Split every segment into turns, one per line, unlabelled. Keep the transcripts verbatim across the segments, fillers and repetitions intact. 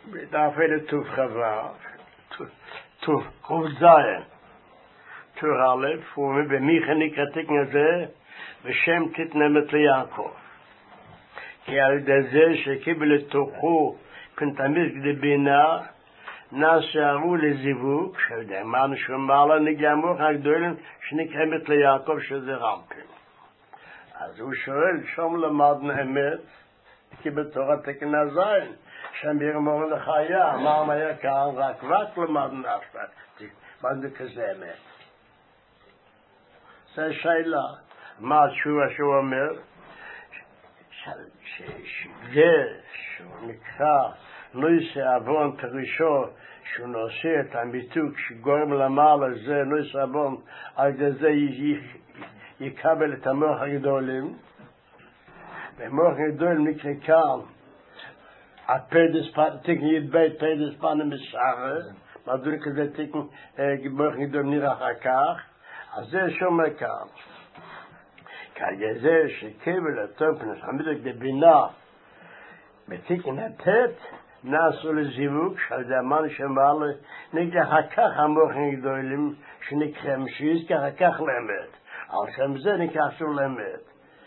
darf er tuf Chava, tuf Ruf Zayen, Tur Aleph, ובמיכני קרתיקן הזה, בשם תתנמת ליעקב. כי על ידי זה שקיבל לתוכו כנתמיד כדי בינה, נעשרו לזיווג, שאמרנו שאומר לה נגמוך הגדולים, שנקרמת ליעקב שזה רמפים. אז הוא שואל, שום למדנו אמת, כי בתורת תקן הזין, שם ירמור לחיה, אמרנו היה כאן, רק רק למדנו אשת, למדנו כזה אמת. זה שאלה, מה התשובה שהוא אומר? שזה שהוא נקרא נויסי אבון פירושו שהוא נושא את המיתוק שגורם למעלה זה נויסי אבון על ידי זה יקבל את המוח הגדולים והמוח הגדולים נקרא כאן תקן ידבית פיידס פנים בשער מדור כזה תקן מוח הגדולים נראה אחר כך אז זה שומע כאן כזה שקיבל הטופנס עמידק בבינה בתיקן הטט נעשו לזיווג שעל זה אמרנו שאמר לו נקרא הכך המוחים גדולים שנקרא משיז ככה כך לאמת על שם זה נקרא אסור לאמת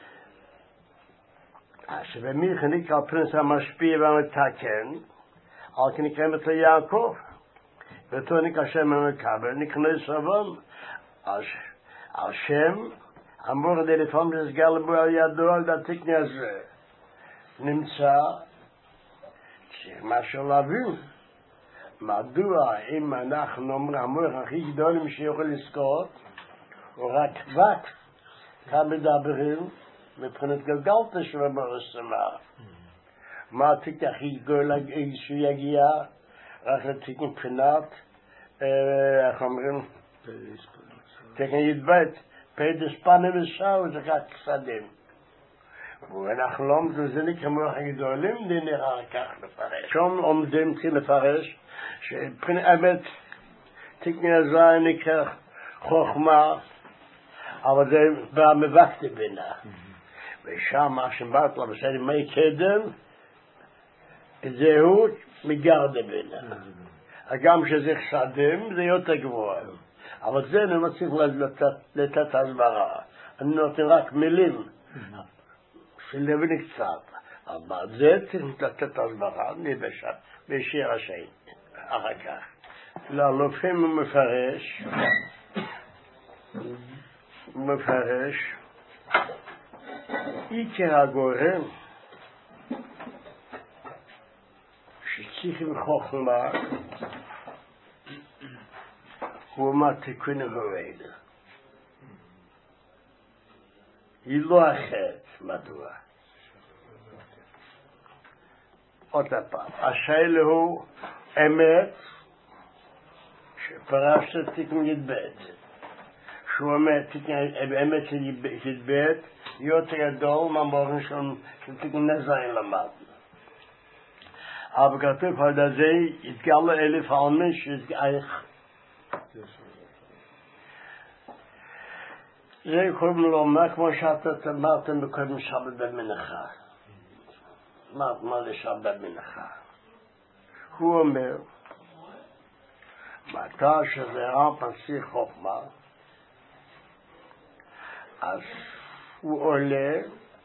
אז שבמיכה נקרא פרנס המשפיע והמתקן על כנקרמת ליעקב ואותו נקרא שם המקבל נקרא סבון על שם אמור כדי לפעמים שסגר לבוא על ידו על דתיקני הזה נמצא שמשהו להבין מדוע אם אנחנו אומרים המוח הכי גדולים שיוכל לזכות הוא רק רק כאן מדברים מבחינת גלגלת שלו ברסמה מה התיק הכי גדול שהוא יגיע רק לתיק מבחינת איך אומרים תקן ידבית פיידס פנים ושאו זה רק כסדים ואנחנו לא עומדים זה נקרא מוח הגדולים זה נראה כך לפרש שום עומדים צריכים לפרש שבחינת אמת תקני הזין נקרא חוכמה אבל זה בא מבקתי בינה ושם מה שבאת לה בסדר מי קדם זהו מגרדה בינה גם שזה כסדים זה יותר גבוה אבל זה אני מצליח לתת הסברה. אני נותן רק מילים שלהבין קצת. אבל זה צריך לתת הסברה, אני בשיר השני, אחר כך. לאלופים הוא מפרש, הוא מפרש, עיקר הגורם שצריכים חוכמה הוא מה תיקון הוריד. היא לא אחרת, מדוע? עוד פעם, השאלה הוא אמת שפרש תיקון ידבט. שהוא אמת של ידבט יותר גדול מהמורים של תיקון נזין למד. אבל כתוב על זה התגלה אלף העלמין שהתגייך זה קוראים לו מה כמו שאתה אמרתם בקודם שבת במנחה מה זה שבת במנחה הוא אומר מתי שזה רב פסי חוכמה אז הוא עולה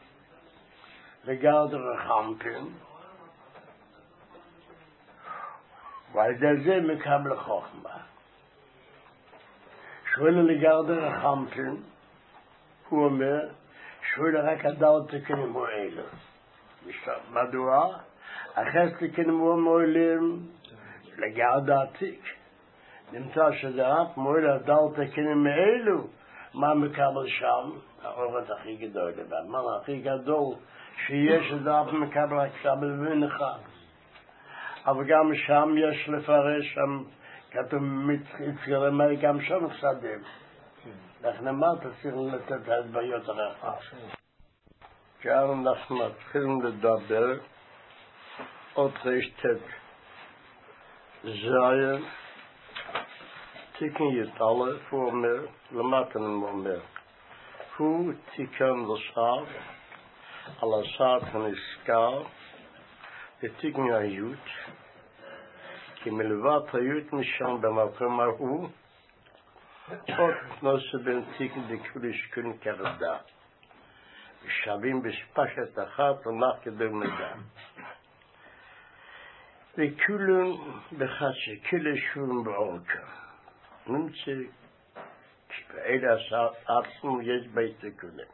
לגרד רחמפים ועל זה מקבל חוכמה שואל לגרד רחמפים הוא אומר שואל רק הדל תקנים מועילים מדוע? אחרי תקנים מועילים לגרד העתיק נמצא שזה רק מועיל הדל תקנים מאלו מה מקבל שם? האורת הכי גדול מה הכי גדול שיש את זה מקבל רק סבל ומנחה אבל גם שם יש לפרש שם כתוב מתחיל מה גם שם כסדים אנחנו אמרת צריך לתת הסבריות הרחב כאן אנחנו מתחילים לדבר עוד רשתת זיין תיקן יתעלף הוא אומר למטה הוא אומר הוא תיקן לסעב על הסעב הנזכר ותיקן היות כי מלבד היית משם במקום ההוא, עוד נושא בנתיקן דקוליש כון כרדה. ושבים בספשת אחת ומח כדי מדע. וכולן בחצי, כולה שום באורקה. נמצא, כשבאלה עצמו יש בית לכולם.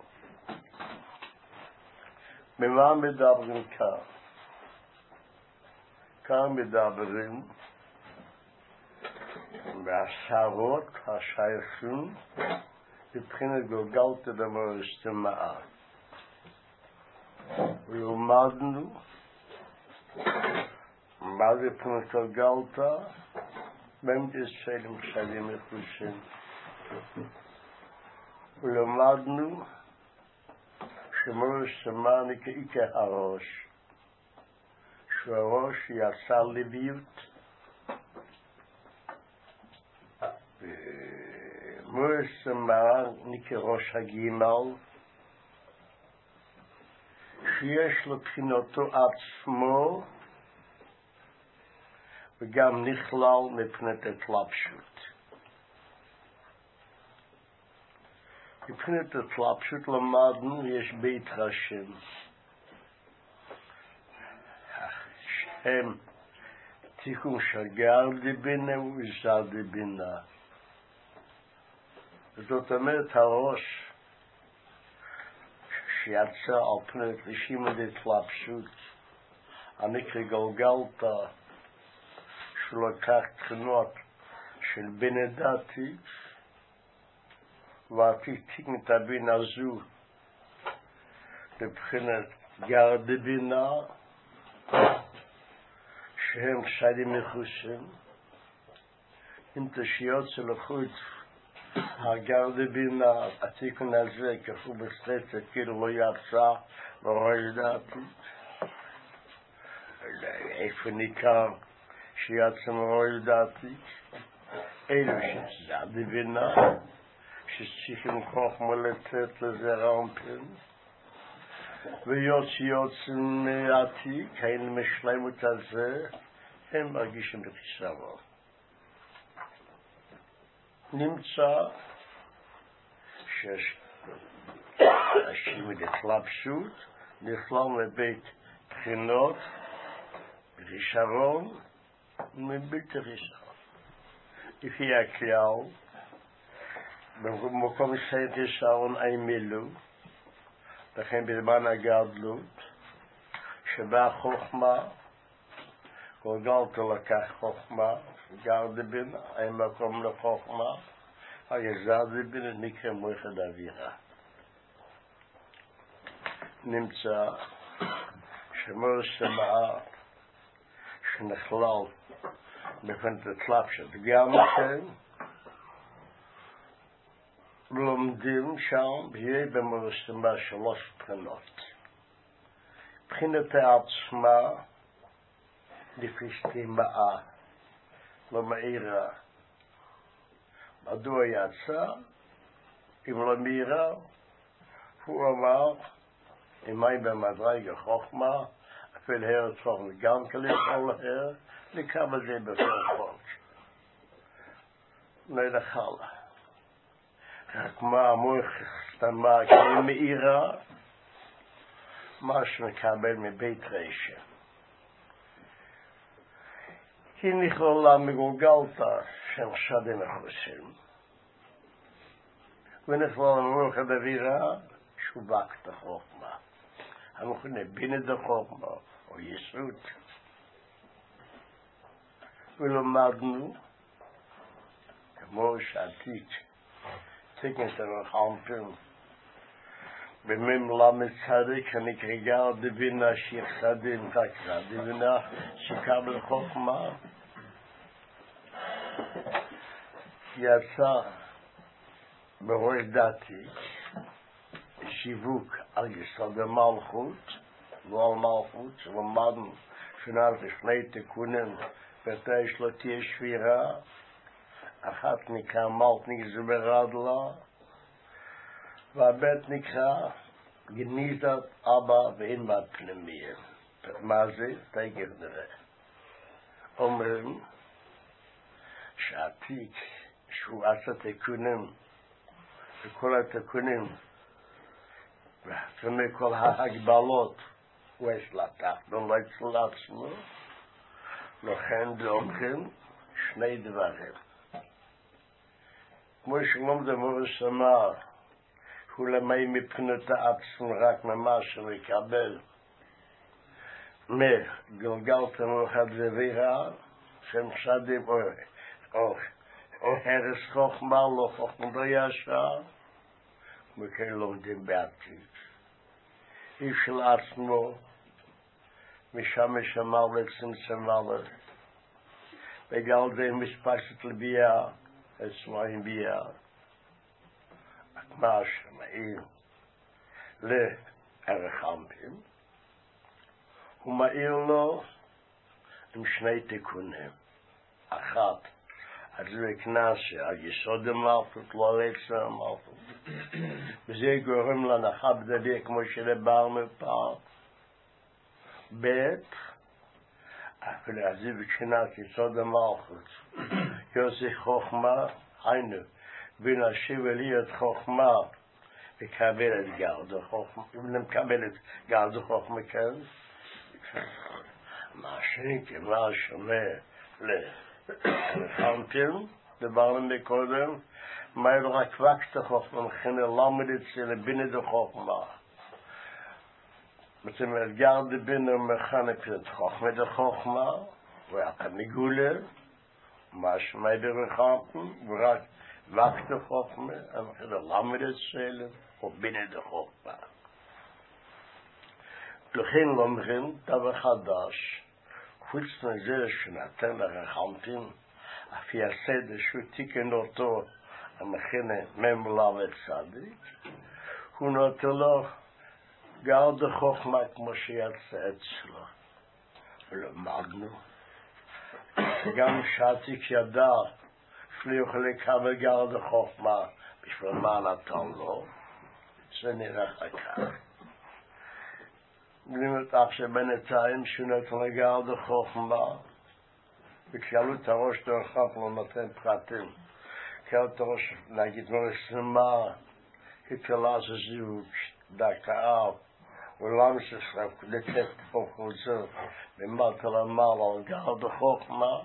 במה מדברים כאן? כאן מדברים והשערות השייכים מבחינת גולגלתא דמורשת מעל. ולמדנו מה זה מבחינת גולגלתא, באמת ישראל עם שדים מחושים. ולמדנו שמורשת מעל נקרא הראש, שהראש יצא לביוט, מורשת מעל נקרא ראש הגימל, שיש לבחינתו עצמו וגם נכלל מבחינת התלבשות. מבחינת התלבשות למדנו יש בית השם, שם תיקון שגר דבינה וזל דבינה. זאת אומרת הראש שיצא על פני רשימה דתלבשות, הנקרא גולגלתא, שלקח תכונות של בינה דתית, ועתיק את הבינה זו לבחינת גר דבינה, שהם שדים מחוסים, אם תשיוצא לחוץ הגר דבינה, התיקון הזה כפו בסרטת, כאילו לא יצא, לא רואה דעתי. איפה ניכר שיצא מרואה דעתי? אלו שזה דבינה, שצריכים כוח מלצאת לזה רמפן, ויוצא יוצא מעתיק, היינו משלמות הזה, הם מרגישים בחיסרון. נמצא שיש אנשים דתלבשות נכלל לבית בחינות בחיסרון ומבלתי חיסרון. לפי הכלל, במקום שאין חיסרון אין מילוא, לכן בזמן הגדלות, שבה חוכמה, גולגלתא לקח חוכמה, גר דבינה, אין מקום לחוכמה, היזר דבינה נקרא מויחד אווירה. נמצא שמורשת מעל שנכלל מבחינת התלבשות, גם כן לומדים שם ביהיה במורשת מעל שלוש בחינות. בחינת העצמה לפי שתי מאה, לא מאירה. מדוע יצא? אם לא מאירה, הוא אמר, אם אין במדרגה חוכמה, אפילו הר צורך גם כליכול הר, לכמה זה בכל חוק. לא נחלה. רק מה המוח סתמה כי מאירה, מה שמקבל מבית רשע. כי נכללה מגולגלתא שם שדים מחוסים. ונכללה מויחד אווירה שובקת החוכמה. המכונה בינה דחוכמה או יסוד. ולמדנו, כמו שעתיק, תקן את הרחמפן, במם למד צדיק הנקרא גר דבינה שיחסדים תקרא, דבינה שקבל חוכמה, יצא בראש דתי שיווק על יסוד המלכות, לא על מלכות, שלמדנו שנעל שני תיקונים, ותש לא תהיה שבירה, אחת נקרא מלכניק זברדלה, והבית נקרא גניזת אבא ואמא פנימיים. מה זה? תכף נראה. אומרים שעתיק, שהוא עשה תיקונים, וכל התיקונים, ומכל ההגבלות, הוא יש לתחתון, לא אצל עצמו, לכן דומכים שני דברים. כמו שלום דמורס אמר, הוא למי מבחינת העצמו רק ממש שמקבל מגלגלתם או הדברירה, שהם שדים או, או, או הרס חוכמה, לא חוכמה בישר, וכן לומדים בעתיד. איש של עצמו, משם משמר וצמצם עליו, בגלל זה מספשת לביאה, עצמאים ביאה. מה שמעיר לערך אנפין, הוא מעיר לו עם שני תיקונים. אחת, אז זה כנסה, היסוד המלכות, לא לעצם המלכות. וזה גורם להנחה בדבר כמו שדיברנו פעם. ב' אפילו אז זה בקנת יסוד המלכות. יוסי חוכמה, היינו, בין השיב להיות חוכמה, וקבל את גרד החוכמה, ומקבל את גרד החוכמה כאן. מה שני כמה שומע לחנפין, דיברנו מקודם, מה אלו רק וקת החוכמה, מכן ללמד אצל בינת החוכמה. זאת אומרת, גרד בינה מכנק את חוכמת החוכמה, ואתה נגולה, מה שמע ברחנפין, ורק וקת החוכמה, מכן ללמד אצל, או בינת החוכמה. לכן לומדים דבר חדש, חוץ מזה שנתן לרחנפין, אף יסד שהוא תיקן אותו המכנה ממלא וצדיק, הוא נותן לו גרד החוכמה כמו שיצא אצלו. ולמדנו, גם שעתיק ידע שלא יוכל לקבל גרד החוכמה בשביל מה נתן לו, זה נראה כך. גלימת עכשיו בינתיים שנתן לגרד החוכמה, וכשאלו את הראש דרכם לא נותן פרטים. כאלו את הראש, נגיד מרסמה, התקלה זה זיווג, דקה, ולמה ששרף, לתת פה חוזר, במלכה למעלה, על גרד החוכמה,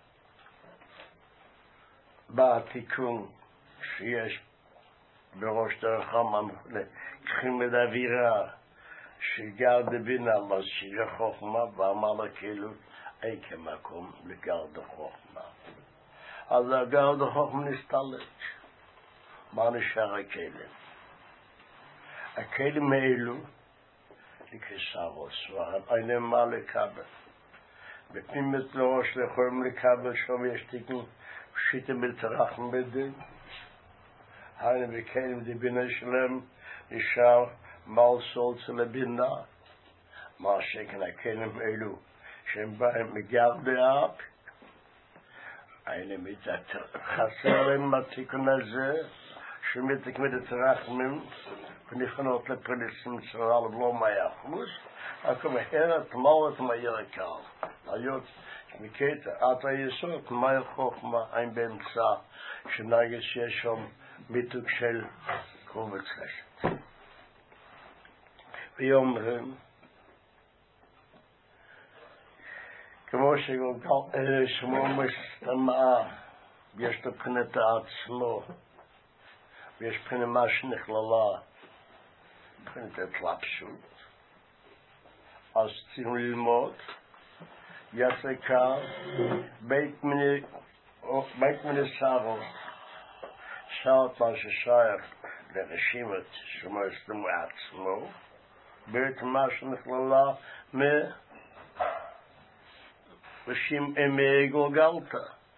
בא התיקון שיש בראש דרכם, לקחים את האווירה, שגרד בינה מזשיר החוכמה, ואמר לה כאילו, אין כמקום לגרד החוכמה. אז הגרד החוכמה נסתלק. מה נשאר הכלים? הכלים האלו, לכסר הסוהר, אין להם מה לקבל. בפנימת לראש יכולים לקבל שום יש תיקון, פשיטים בתרחם בדין. היינו בכלים דבינה שלהם, נשאר mal soll zu lebinna ma sheken akenen elu shem baim megarde ab eine mit der khaseren matikunaze shmit mit trachmem khnifnot le prelism sral bloma yakhmus akom herat mawt mayakal ayot miket ata yesot may khokhma ein ben tsa shnage sheshom mituk shel kovetsesh ויאמרים, כמו שגולגל שמו מסתמאה, יש לו בחינת העצמו, ויש בחינת מה שנכללה, בחינת התלבשות. אז צריכים ללמוד, יעשה קר, בית מיני שרו, שרת מה ששייך לרשימת שמו מסתמאה עצמו, בית מה שנכללה מרשים אמי גולגלתה.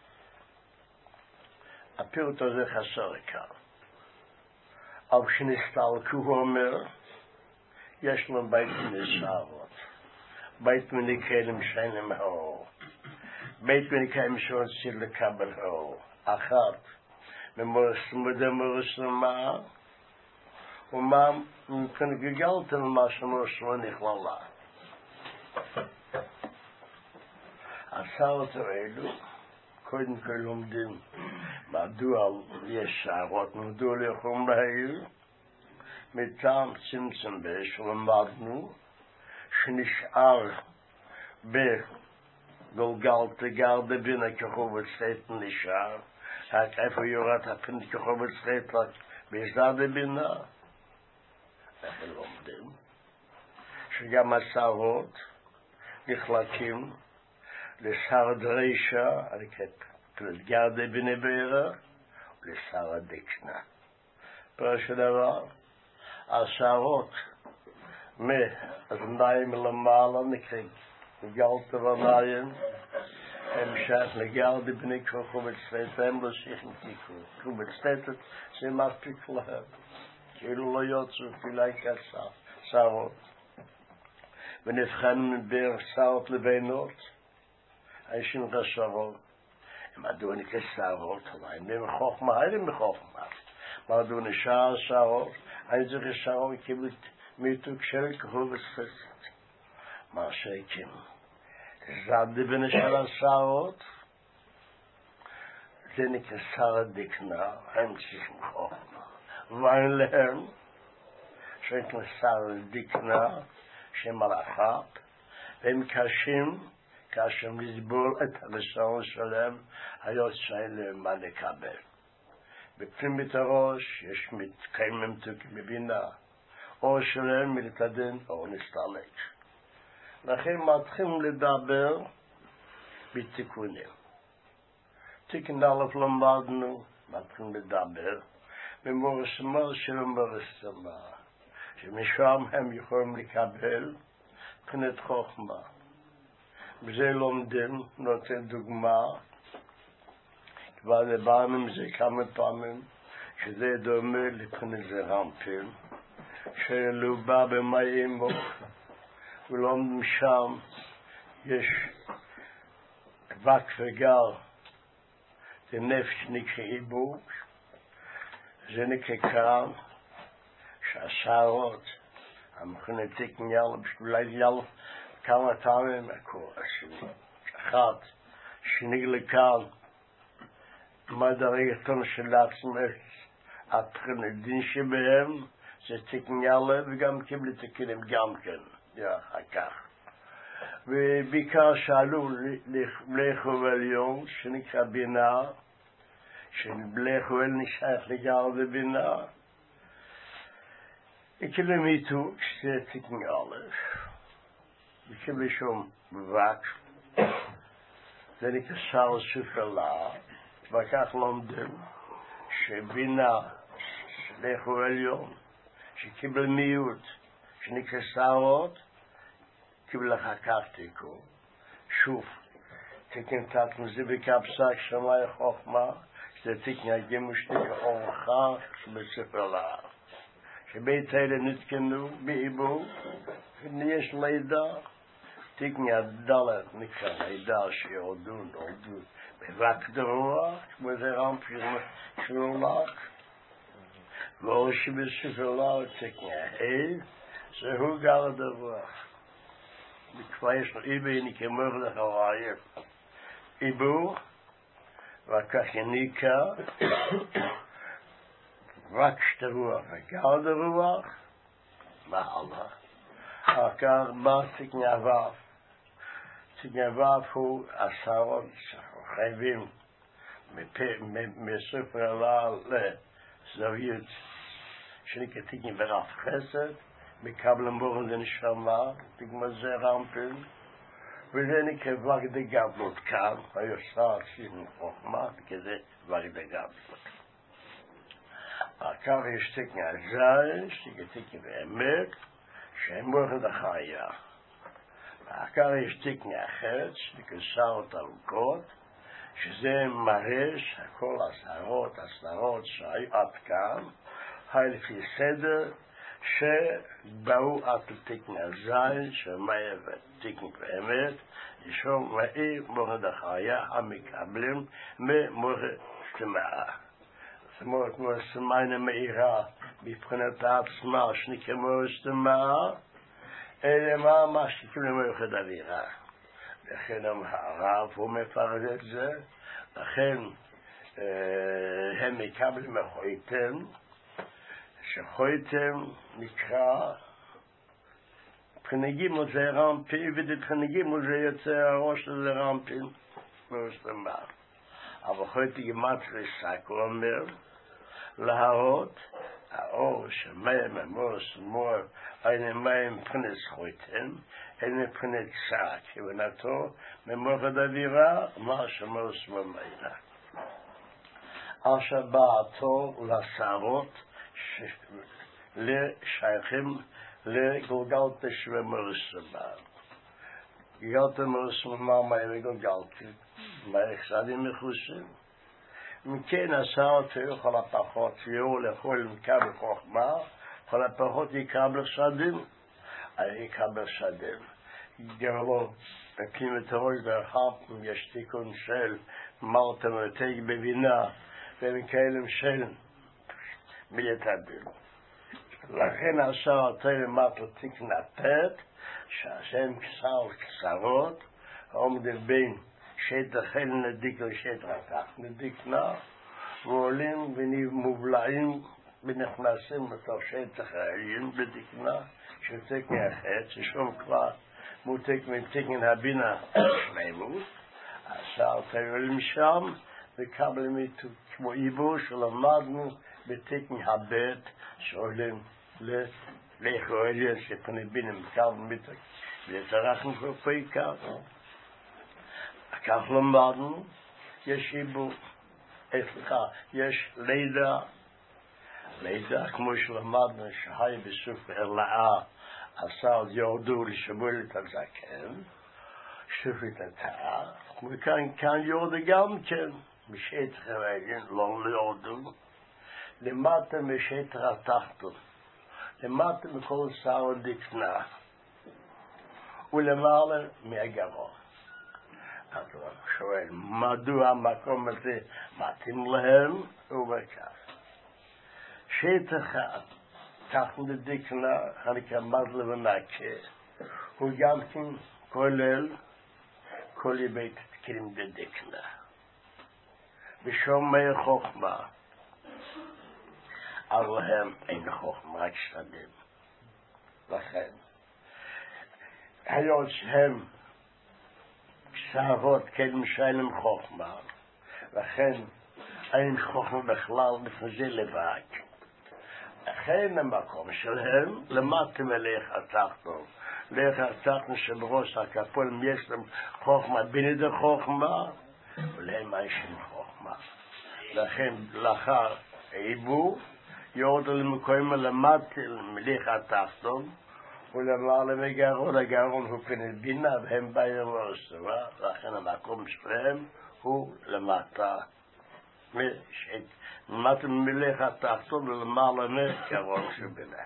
הפירוט הזה חסר כאן. אבל שנסתלקו הוא אומר, יש לו בית מיני שרות, בית מיני כלים שאינם האור, בית מיני כלים שרוצים לקבל האור. אחת, ממורסמה, ומה מכן גגלתם מה שמורסמה נכללה. הסרת האלו, קודם כל לומדים מדוע יש שערות, מדוע לכם להעיר, מטעם צמצם באש למדנו שנשאר בגולגלתא גרדא בינה כחובת סטייטן נשאר, רק איפה יורד הפנט כחובת סטייטן בזדא בינה, איפה לומדים שגם השערות נחלקים לשער דרישה, כלת גרדא בינה בערך, ולשער דקנה. פירוש הדבר, השערות מהזניים למעלה נקראים גלתא וניים, המשך לגרדא בינה כחובת סטייטן, הם לא שיחים תיקו. כחובת סטייטן זה מספיק להם, כאילו לא יוצאו פילאי כשערות. ונבחן בין שערות לבינות, אנשים רשעות, הם עדו נקרא שערות, הם הם חוכמה, הם חוכמה. מה עדו נשאר שערות, אני זוכר שערות קיבלת מיתוק של כחובת סטייטן. מה שהקים, זד בין של השערות, זה נקרא שער דקנה, הם צריכים חוכמה. ואין להם, שנקרא שער דקנה, שהם מלאכת, והם קשים, קשים לסבול את הרצון שלהם, היוצא להם מה לקבל. בפנימית הראש יש מתקיים ממתוק מבינה, או שלהם מלתדן או נסתלק. לכן מתחילים לדבר בתיקונים. תיקון א' למדנו, מתחילים לדבר, במורס מרש ומורס סמה, שמשם הם יכולים לקבל מבחינת חוכמה. בזה לומדים, נותן דוגמה, כבר דיברנו עם זה כמה פעמים, שזה דומה לבחינת זרמפים, שלובה במים בו, ולומדים שם, יש אבק וגר, זה נפש נקרא עיבור, זה נקרא כאן, שהשערות, המכונה תיקן יאללה, בשבילי יאללה, כמה טעמים הקורא שלי. אחת, שנגלה כאן, מה דרגתון של עצמך, הבחינת דין שבהם, זה תיקן יאללה, וגם קיבלו תיקנים גם כן, אחר כך. ובעיקר שאלו בלך ובליון, שנקרא בינה, שבלך ובל נשאר לגרדא בינה, וכאילו מיתוק, שזה תיקן א', וכאילו שום מבק, זה נקרא שער סופרלה, וכך לומדים שבינה, שלך ובליון, שקיבל מיעוט, שנקרא שערות, קיבל אחר כך תיקו. שוב, תיקן תת מזה בקפסק שמאי חוכמה, שזה תיקן הגימוש נקרא אורחה בספר לה. שבית האלה נתקנו בעיבור, ויש לידה, תיקן הדלת נקרא לידה שיורדון, הורדון, בבק דרוח, כמו זה רמפי שלולק, ואור שבספר לה תיקן ההל, זהו גר הדרוח. כבר יש לו איבי נקמור לחוויה. איבור, וכך יניקה, רק שתי רוח וגרד הרוח, מעלה. אחר כך בא תקני אבב. תקני אבב הוא עשרות חייבים מסופר לה לזוויות, שנקרא תקני ברף חסד, מקבלים בורן זה נשמה, תגמר זה רמפים, וזה נקרא ורג דה גבלות כאן, היוסר סימן חוכמה, וכזה ורג דה גבלות. אחר יש תקני הזין, שתקני תקני באמת, שהם בורן דה חיה. אחר יש תקני החץ, שנקרא שעות ארוכות, שזה מרש, הכל עשרות, עשרות שהיו עד כאן, היו לפי סדר, שבאו עד תיקן הזין, שמאי ותיקן באמת, ישום מאי מורד החיה המקבלים ממורד סמאה. זאת אומרת, מורד סמאה אינה מאירה מבחינת העצמה, שנקרא מורד סמאה, אלא מה מה שכאילו מיוחד אווירה. לכן הרב הוא מפרט את זה, לכן הם מקבלים מחויתם, שחויתם נקרא פנגימות זה רמפי, ודתחנגימות זה יוצא הראש של רמפי, בראש למעלה. אבל חויתי גמטרי סקו אומר, להראות האור שמהם אמור סמור, אין מים פנס חויתם, אין פנס סק, כבנתו ממוחד אווירה, מה שמור סמור מילה. אשר בעתו לשערות לשייכים לגולגלת שווה מרסמה. גלגלת מרסמה מה גולגלת? מה יחסדים מחוסים? מכן השערות יכול הפחות יהיו לכל מקבל חוכמה, כל הפחות יקבל שדים, יקבל שדים. גרלו, בקים את הראש דרכם, יש תיקון של מרתם ותג בבינה, ומכאלם של מיתאבים. לכן עשה אותו למטה תיקן הפת, שהשם כסר קצרות, עומד בין שטח אל נדיק לשטח התח נדיקנה, ועולים ומובלעים ונכנסים לתוך שטח העליין בדיקנה, שתקן החץ, ששום כבר מותק מתקן הבינה שלמות, עשה אותו למשם, וקבלים איתו כמו עיבור שלמדנו בתקן הבית שעולים לאחרונים שפני בינים קבלים איתו ולצרחנו כפי כך. כך למדנו, יש עיבור, סליחה, יש לידה, לידה כמו שלמדנו שהי בסוף הרלאה עשה עוד יורדו לשבול את הזקן, שופט התאה, וכאן כאן יורדה גם כן, משטח העליין, לא יורדו, למטה משטח התחתון, למטה מכל שר דקנה, ולמעלה מהגרון. אז הוא שואל, מדוע המקום הזה מתאים להם? ובכך. שטח התחתון דקנה, הנקרא מזלה ומקה, הוא גם כן כולל כל יבית תקרים דדקנה. ושומי חוכמה, אבל הם אין חוכמה, רק שדים. לכן, היות שהם שערות כן משלם חוכמה, לכן אין חוכמה בכלל לפני זה לבד. לכן המקום שלהם למטה מלך התחתון. לך התחתון שבראש הכפול יש להם חוכמה, ביני דה חוכמה, ולהם אין חוכמה. לכן לאחר עיבור, יורדו למקום למטה מלך התחתון, ולמעלה מגרון, הגרון הוא פני בינה, והם באים ורסובה, לכן המקום שלהם הוא למטה. למטה מלך התחתון ולמעלה מגרון שבינה.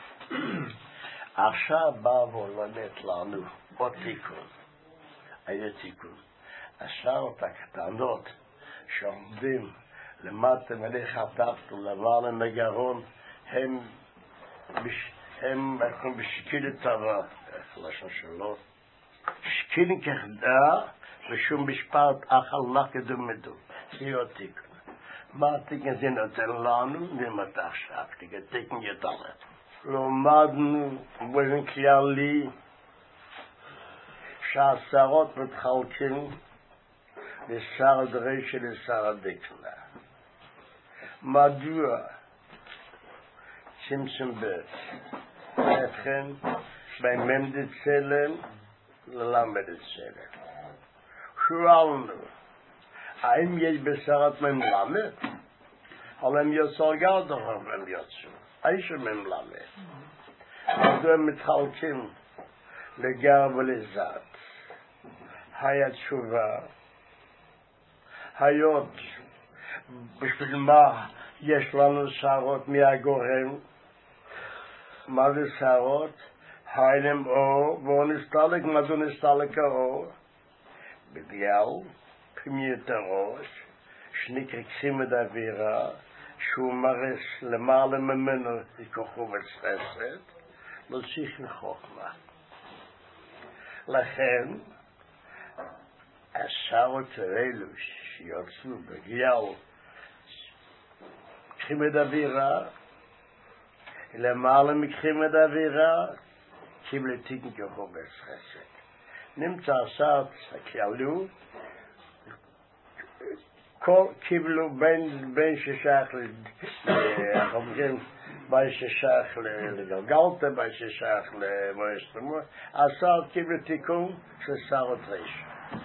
עכשיו בא ולמד לנו עוד תיקון. היה תיקון. השעות הקטנות שעומדים למטה מלך התחתון למעלה מגרון, הם הם בשקיל טבע, איך לשון שלו, שקיל כחדה ושום משפט אכל לך כדומדו. זה עוד תיקון. מה התיקון זה נותן לנו? נמת עכשיו, תיקון ידלת. למדנו באופן כללי שהשערות מתחלקים לשר הדרשת לשר הדקנה. מדוע? צמצום בית. לכן, בממד צלם ללמד צלם. שאלנו, האם יש בשרת ממלמד? אבל הם יוצאו גרדו הם יוצאו. איש ממלמד. מדוע הם מתחלקים לגר ולזת. היה תשובה. היות בשביל מה יש לנו שערות מהגורם? מה זה שערות? היינם אור, והוא נסתלק, מה זה נסתלק האור? בגלל פניית הראש, שנקרא קסימת אווירה, שהוא מרס למעלה ממנו ככוכב וחסד, לא צריך חוכמה. לכן, השערות האלו שיוצאו בגלל קחים את אווירה, למעלה מקחים את אווירה, קיבלו תיקן כחובס חסד. נמצא סעת הכלו, כל קיבלו בין, בין ששייך לחומרים, בין ששייך לגלגלתה, בין ששייך למועסתמור, הסעת קיבלו תיקון של סערות רש.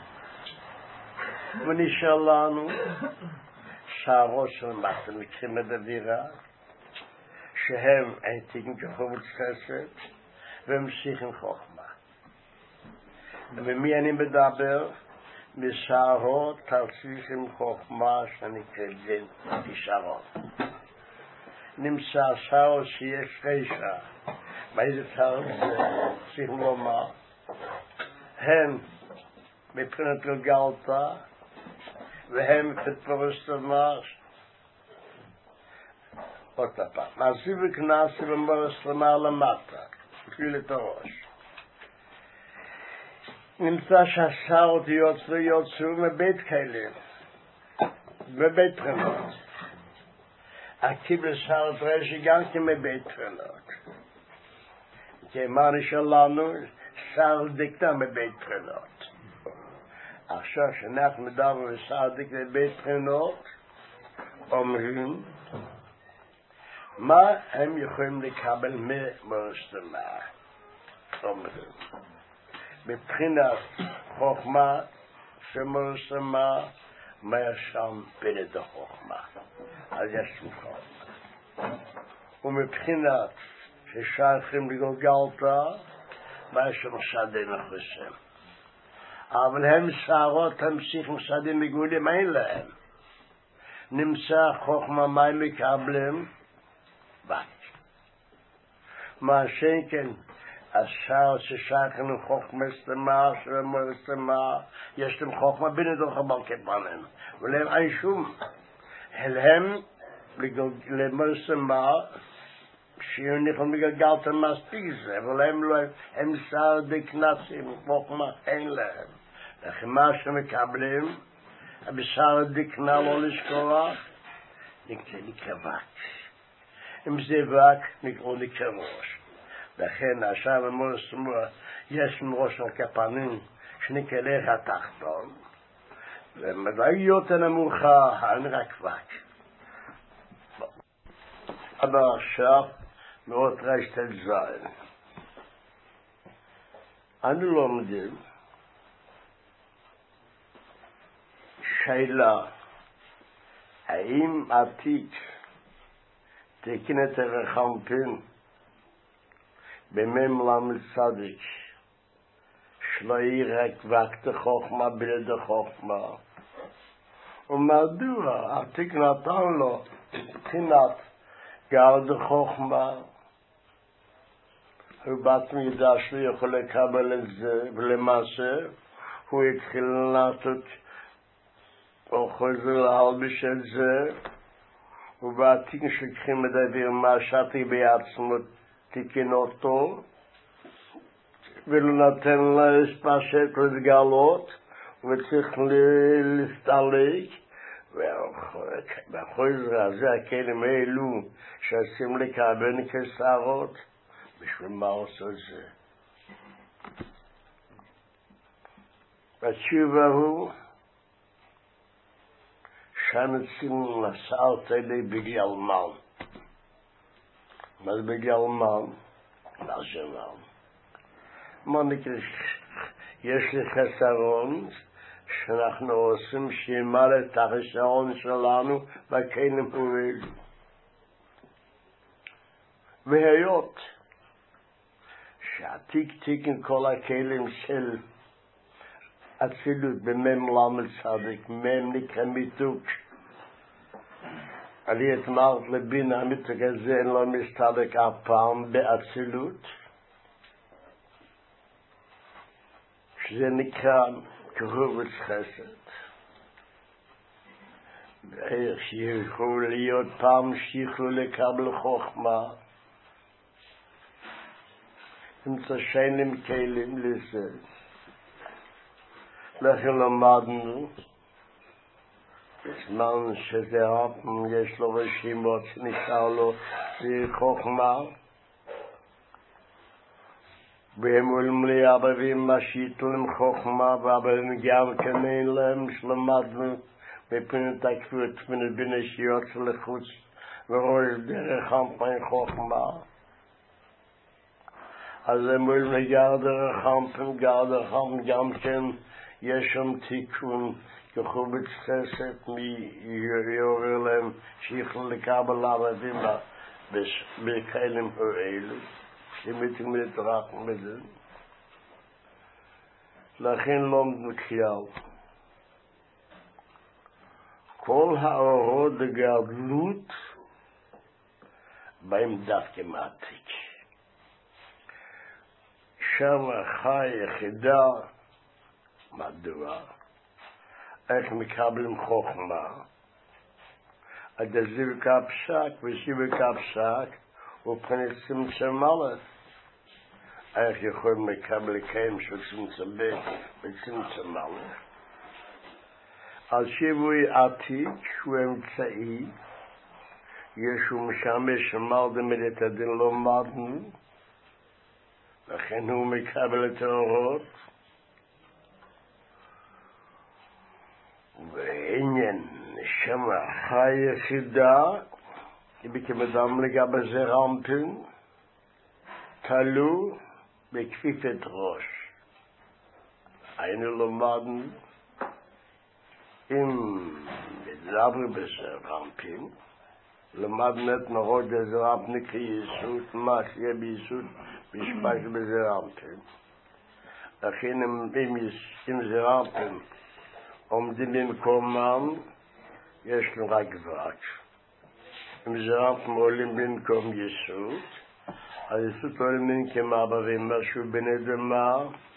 ונשאר לנו שערות של מחתם מקרים את אווירה, שהם אין תיקן כחובס חסד, ומשיכים חוכמה. וממי אני מדבר? משערות תרסיסים חוכמה שנקראת דין כשערות. נמצא שערות שיש רשע. באיזה תאר זה צריכים לומר? הם מבחינת גלגלתה, והם כתפורסתמה, עוד פעם, מעשי וכנסי ומורסתמה למטה, תפיל את הראש. נמצא שהשערות יוצאו יוצאו מבית כלים, בבית תחילות. הקיבל שערות רשי גם כמבית תחילות. כי מה נשאר לנו? שער דקנה מבית תחילות. עכשיו שאנחנו מדברים על שער דקנה מבית תחילות, אומרים, מה הם יכולים לקבל ממורסתמה? אומרים. מבחינת חוכמה שמורסתמה, מה יש שם פלט החוכמה? אז יש שם חוכמה. ומבחינת ששייכים לגלגלתה, מה יש שם שדין החוסם? אבל הם שערות המשיכים שדין מגולים, אין להם. נמצא חוכמה מה מקבלים? בת. מה שכן, השער ששייכים לחוכמה סתמה, שמורסתמה, יש להם חוכמה בין דרך הבלקפנים, ולהם אין שום. הם למורסתמה, שיוניחים לגלגלתם מספיק זה, אבל הם לא, הם שער דקנסים, חוכמה אין להם. לכן מה שמקבלים, בשער דקנה לא לשכוח, נקרא וק. אם זה וק, נקראו נקרא ראש. לכן השער המורסתמה, יש מראש הכפנים, שנקרא לך התחתון, ומדעיות הנמוכה, אין רק וק. אבל עכשיו, מאוד רשת את זין. אנו לומדים שאלה, האם עתיד תקן את הרחמפין במם למד צדיק שלא יהיה רק וקת חוכמה בלד חוכמה? ומדוע עתיד נתן לו תחינת גאוד חוכמה, הוא בת מידע שלו יכול לקבל את זה, ולמעשה הוא התחיל לעשות או חוזר להלביש את זה, ובעתיד שלקחים את האוויר מהשתי בעצמו תיקן אותו, ולא נתן להספשט ולגלות, וצריך להסתלק, והחוזר הזה, הכלים האלו שעושים לקבל כשערות, בשביל מה עושה זה? התשובה הוא שאנשים נסעת אלי בגלל מן. מה זה בגלל מן? מה זה מן? מה נקרא? יש לי חסרון שאנחנו עושים שימלא את החסרון שלנו בכלים האלו. והיות שעתיק תיקן כל הכלים של אצילות במם למד צדיק, מם נקרא מיתוק. אני אתמרת לבין המיתוק הזה אין לו מסתדק אף פעם באצילות, שזה נקרא קרובץ חסד. ואיך שיכולו להיות פעם שיכולו לקבל חוכמה, נמצא שיינים כלים לזה. לכן למדנו בזמן שזה יש לו רשימות שנשאר לו חוכמה, והם עולים לי אבבים משיתו להם חוכמה, ואבבים גם כן אין להם שלמדנו מפני תקפות בין אישיות של חוץ וראש דרך המפן חוכמה. אז הם עולים לי גר דרך המפן, גר דרך המפן גם כן יש שם תיקון ככל בצסת מי יעורר להם שיכלו לקבל אבבים בכלים האלו שמתים לתרח מזה. לכן לא מתחיל כל האורות הגדלות בהם דווקא מעתיק. שם חי יחידה מדוע איך מקבלים חוכמה עד הזיו כפסק וסיו כפסק ובחנת צמצם א' איך יכולים לקבל קיים של צמצם ב' וצמצם א'. על שיווי עתיק שהוא אמצעי ישו משמש שמלדם את הדין לא מדנו לכן הוא מקבל את האורות ועניין נשמה חי יחידה בכמדם לגבי זרמפין תלו בכפיפת ראש. היינו לומדנו אם מדבר בזרמפין למדנו את נרות הזרמפין כיסות מה שיהיה ביסות משפש בזרמפין. לכן אם זרמפין עומדים במקומם יש לנו רק ורק. אם זרמפין עולים במקום יסות אז יסות עולים במקום אבבים משהו בני דמה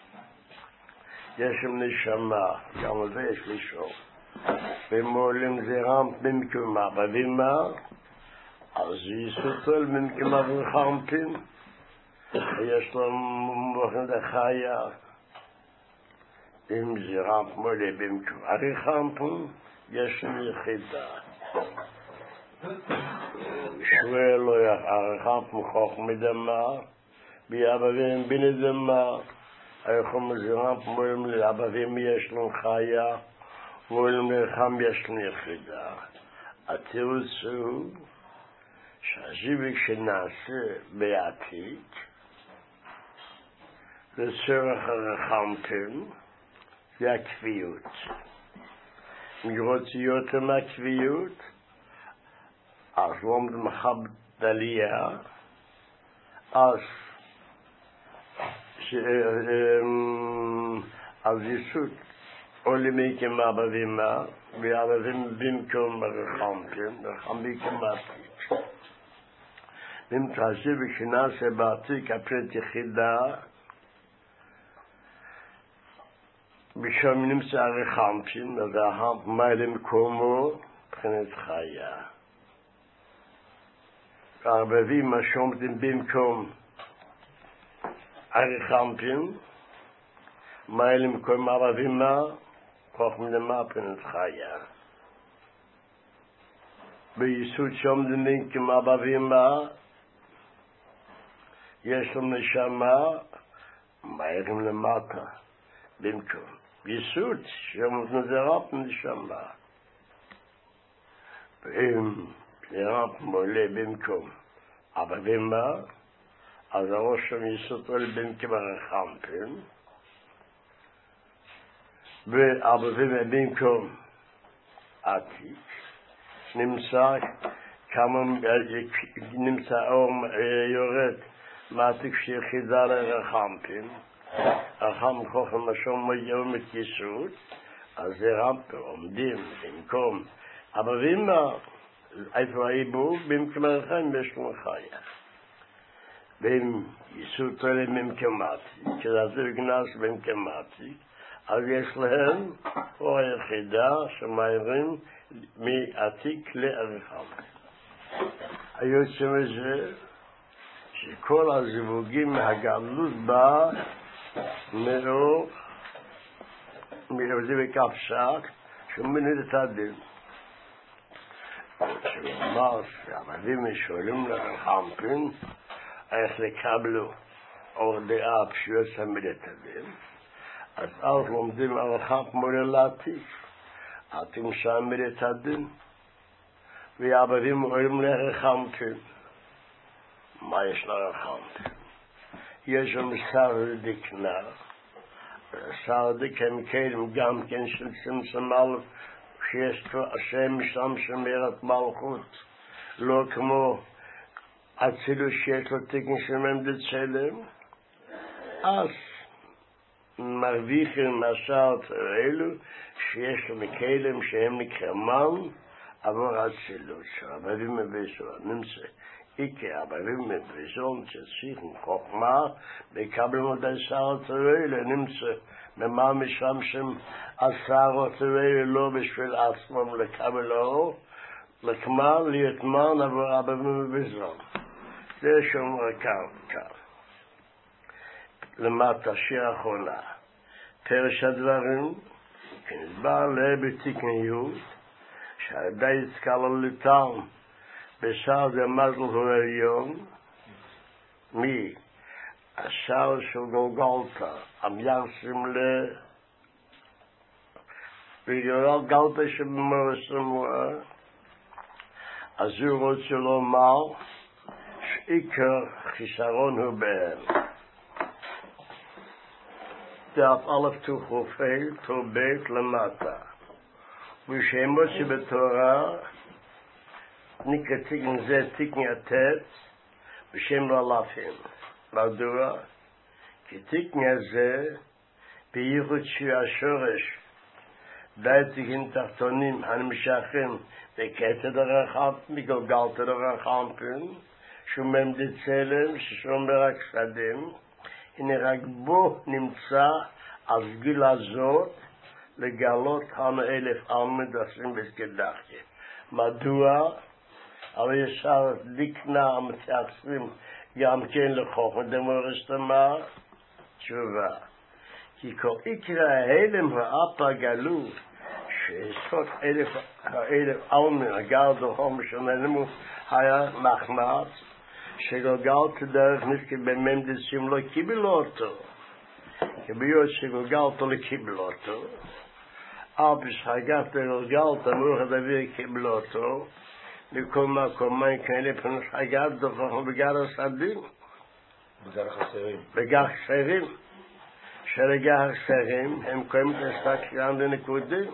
יש שם נשמה גם על זה יש לשאול. ואם עולים זרמפין במקום אבבים אז יסות עולים במקום אבבים יש לנו מוכן לחיה אם זרמפין עולה במקום אריכמפין יש לנו יחידה שואל לו אריכמפין חוכמה דמה באבבים בני דמה אריכם זרמפין עולים לאבבים יש לנו חיה ועולים לרחם יש לנו יחידה. התירוץ הוא שהזיווג שנעשה בעתיק לצורך הרחמפין זה הכפיות. אם רוצה יותר מהכפיות אז לא מחב דליה אז אז יסות עולים מכם אבבים ואבבים במקום הרחמפין רחמפין כמעתיק. אם תעשי ושנעשה בעתיק הפרט יחידה בשם נמצא הרחמפין והרחמפין מעלה מקומו מבחינת חיה. האבבים מה שעומדים במקום הרחמפין מעלה מקום אבבים כוח מלמה מבחינת חיה. ביסוד שעומדים במקום אבבים יש לנו נשמה מהירים למטה במקום יסוד שעומדים זרמפין נשמה ואם זרמפין עולה במקום אבבים אז הראש שם יסוד עולה במקום הרחמפין ואבבים במקום עתיק נמצא כמה נמצא אור יורד מעתיק שיחידה לרחמפין הרחמפין כוחם משום יום את יסוד אז זרמפין עומדים במקום אבבים איפה העיבור במקום הרחמפין יש לנו חיה ואם יסוד עולה במקום עתיק שזה גנס במקום עתיק אז יש להם אור היחידה שמעירים מעתיק לרחמפין. היוצא מזה שכל הזיווגים מהגלות בא מאור מאור זה בכפסק שמנהל את הדין שממש, העבדים משולים לחמפין, איך לקבלו אור דעה פשוט סמידת הדין, אז אז לומדים על החמפ מוללתי, אתם סמידת הדין, והעבדים רואים לחמפין. מה יש לחמפין? יש שם שר דקנה, שר דקן כלים גם כן של צמצם אלף, שיש השם משם שמרת מלכות, לא כמו אצילוס שיש לו תקן של ממדת צלם, אז מרוויחים מהשאר אלו שיש לו מכלים שהם נקרמן עבור אצילוס. רבבים מבשו, נמצא. ikke aber wenn mit Vision zu sehen Kochma bekabeln das Sarotwele nimmt mit Mami Shamshem Asarotwele lo bishvil atzmam lekabelo lekmal lietman aber aber mit Vision זה שומר קרקע למטה שיר אחרונה פרש הדברים כנסבר לבתיקן יוד שעדי יצקל לטעם בשער זה מזל הוא עליון, מי? השער של גולגולתה, המיירסים ל... בגלל גולגולתה שבמורסם אז הוא רוצה לומר שעיקר חיסרון הוא בהם. דף א' תוכופי, תובית למטה. ושמות שבתורה נקרא תיקן זה תיקן יתת בשם לא אלפים. מדוע? כי תיקן הזה בייחוד שהוא השורש די תיקן תחתונים הנמשכים בקטע הרחב מגולגלת הרחמפים שהוא ממדת צלם ששומר רק שדים. הנה רק בו נמצא הסגיל הזאת לגלות הנו אלף עמד עשרים בסקדחי. מדוע? אבל ישר דקנה המתייחסים גם כן לחוכמה דמורסתמה תשובה. כי כל עיקר ההלם האפה גלו שעשרות אלף האלף אלמן הגל דוחום שנלמו היה מחמץ שגולגלת דרך נזכי בממדסים לא קיבלו אותו. כביוד שגולגלת לא קיבלו אותו. אף שחגת גולגלת אמרו הדבר קיבלו אותו. לכל מקום מים כאלה פנוס חגת דוחם בגר הסדים.
בגר חסרים.
בגר חסרים. שלגר חסרים הם קוראים את הסתק שלהם לנקודים.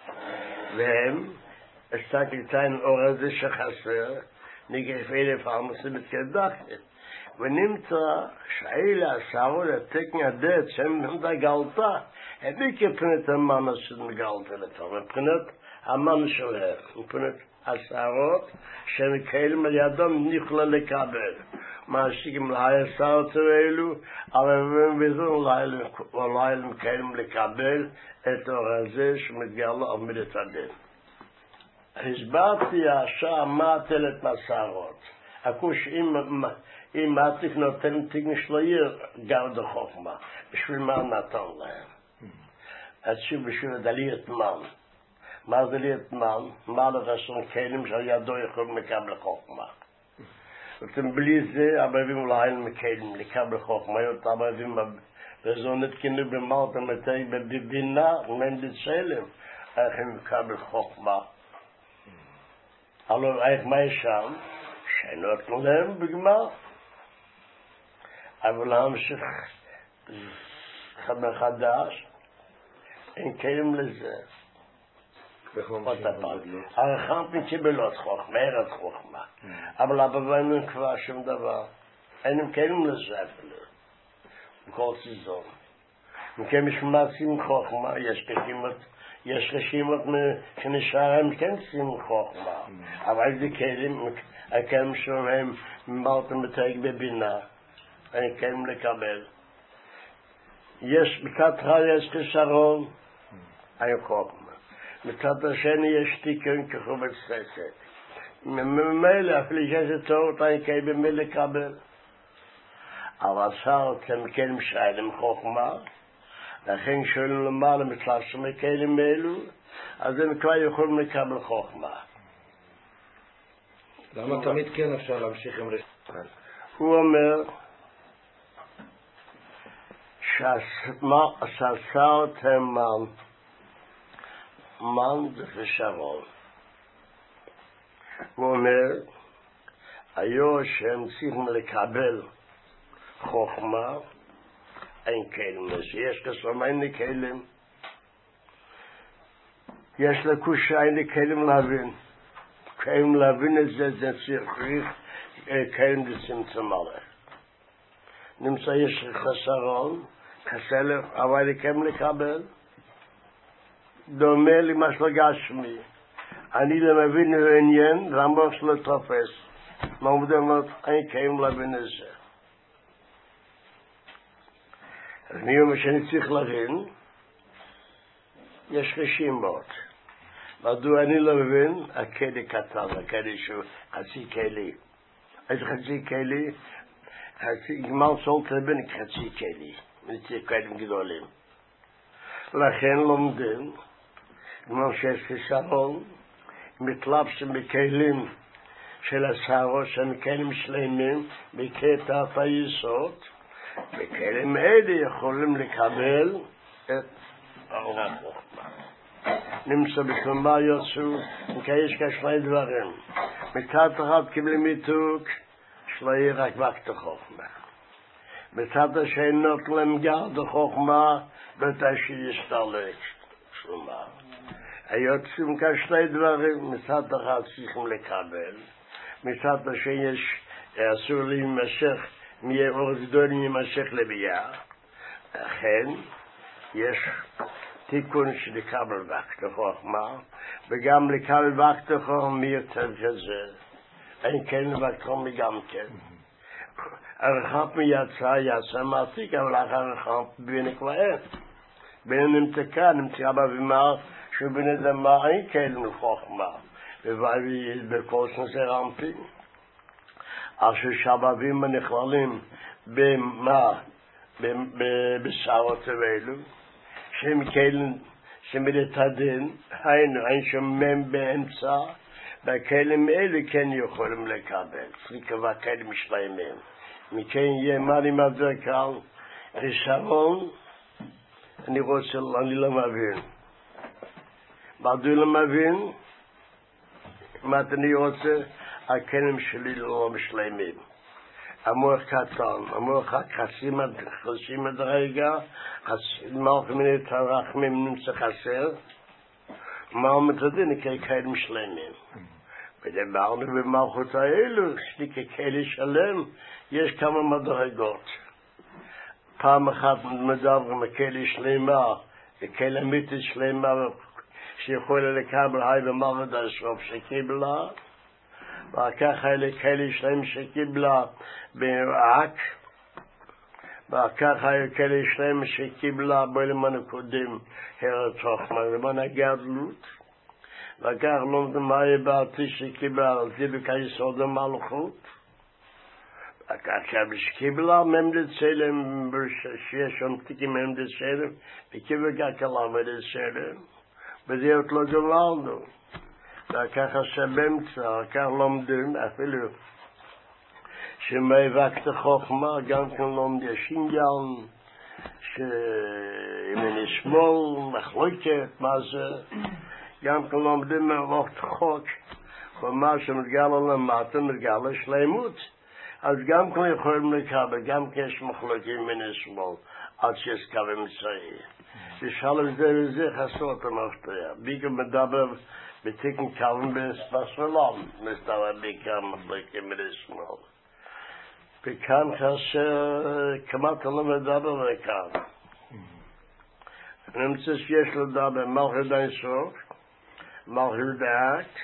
והם הסתק איתן אור הזה שחסר נגף אלף עמוסים בתקדחת. ונמצא שאלה עשרו לתקן הדת שהם דגלתה. הביא כפנת המנה שמגלתה לתור. מבחינת המנה שלהם. מבחינת עשרות שמקהלים על ידם נכלה לקבל. מעשיקים לעשרות האלו, אבל הם בזון לילה מקהלים לקבל את האור הזה שמתגלה עומד את הדין. הסברתי השעה מה תלת מסערות. הכוש אם מעתיק נותן תקן שלויר גרד החוכמה. בשביל מה נתן להם? אז שוב בשביל דלית מן. מה זה ליתמן? מה לרשון כלים שעל ידו יכולים לקבל חוכמה. ואתם בלי זה, הבאים אולי מכלים לקבל חוכמה. הבאים בזון נתקנו במלת המתי בבינה ומנדת שלם. איך הם מקבל חוכמה. הלוא איך מה יש שם? שנותנו להם בגמר. אבל להמשיך מחדש, אין כלים לזה. הרחמפים קיבלו את חוכמה, ארץ חוכמה. אבל הבאים אין כבר שום דבר. אין הם כלים לזה אפילו. בכל סיזון. מכם יש מעשים חוכמה, יש רשימות, יש רשימות שנשאר הם כן שים חוכמה. אבל זה כלים, הכלים שלהם מלתם בתייג בבינה. אין כלים לקבל. יש, בכתרה יש חיסרון, אין חוכמה. מצד השני יש תיקון כחובת ססת. ממילא אפילו שזה טוב, אין כלים במילא לקבל. אבל שר כמכלים שאין חוכמה, לכן שואלים למעלה מתלשם מכלים אלו, אז הם כבר יכולים לקבל חוכמה.
למה תמיד כן אפשר להמשיך עם רשת?
הוא אומר שעשה אותם מן, מן ושרון. הוא אומר, היו שהם צריכים לקבל חוכמה, אין כלים. יש כסום אין כלים. יש לקושה אין כלים להבין. כלים להבין את זה, זה צריך כלים לצמצם עליהם. נמצא יש חסרון, כסלף, אבל לכם לקבל. דומה למה של גשמי. אני לא מבין העניין, למרות שלא תופס. מה אומרת, אין כלים להבין את זה. אז מי אומר שאני צריך להבין? יש רשימות. מדוע אני לא מבין? הכלי קטן, הכלי שהוא חצי כלי. אז חצי כלי, גמר סולט לבן חצי כלי. נצטרך כלים גדולים. לכן לומדים, כמו שיש חסרון, מתלבשים בכלים של השערות, שהם כלים שלמים, בקטע היסוד, וכלים אלה יכולים לקבל את האור החוכמה. נמצא בכלמה יוצאו, כי יש כשני דברים. מצד אחד קיבלי מיתוק, שלא יהיה רק וקט החוכמה. מצד השני נוטלם גרד החוכמה, ותשאיר יסתלק. שלמה. היוצאים כשני דברים, מצד אחד צריכים לקבל. מצד השני יש, אסור להימשך, מי אור גדול להימשך לביאה. לכן, יש תיקון שלקבל וקט החוכמה, וגם לקבל וקט החוכמה מי יותר כזה. אין כן וקט החוכמה גם כן. הרחב מיצא, יצא מעתיק, אבל אחר הרחב בין הכבאר. בין נמתקה, נמצאה בבימה, שהוא בין אדמה, אין כן לחוכמה. ובכל סנסי רמפים. אשר שבבים הנכללים במה, בשערות האלו, שהם כלים שמילת הדין, היינו, אין שומם באמצע, והכלים האלו כן יכולים לקבל, לקבע כלים שלמים. מכן יהיה מה אני מדבר כאן, חיסרון, אני רוצה, אני לא מבין. מדוע לא מבין? מה אני רוצה? הכלים שלי לא משלמים. המוח קטן, המוח חצי מדרגה, מלך מיני תרחמים נמצא חסר, מה אומרת הדין? כלים שלמים. ודברנו במלכות האלו, ככלי שלם, יש כמה מדרגות. פעם אחת מדברים כלי שלמה, כלי אמיתית שלמה, שיכולה לקבל היי במלכות השרוף שקיבלה, ואחר אלה כלי שלם שקיבלה בעק, ואחר אלה כלי שלם שקיבלה בלמן הקודם, הרת חוכמה, למען הגדלות, ואחר לומדים מה יהיה בעתי שקיבלה, על זה בכיסוד המלכות, ואחר שקיבלה ממדת סלם, שיש שם תיקים ממדת סלם, וקיבל ככלה ממדת סלם, וזה עוד לא גמרנו. וככה שבאמצע, כך לומדים, אפילו שמאבקת החוכמה, גם כן לומדים, יש עניין, שאם אני שמאל, מחלוקת, מה זה, גם כן לומדים מלאכת חוק, ומה שמתגלה למטה, מתגלה שלמות, אז גם כן יכולים לקבל, גם כן יש מחלוקים מן השמאל, עד שיש קו אמצעי. ושאל את זה וזה חסות המפתח, ביגר מדבר, בתיקן קווים בספסולם, מסתבר בעיקר מחלקים מלשמאל. וכאן חסר, כמעט לא מדבר וכאן. נמצא שיש לדבר מלכות אינסוף, מלכות דעת,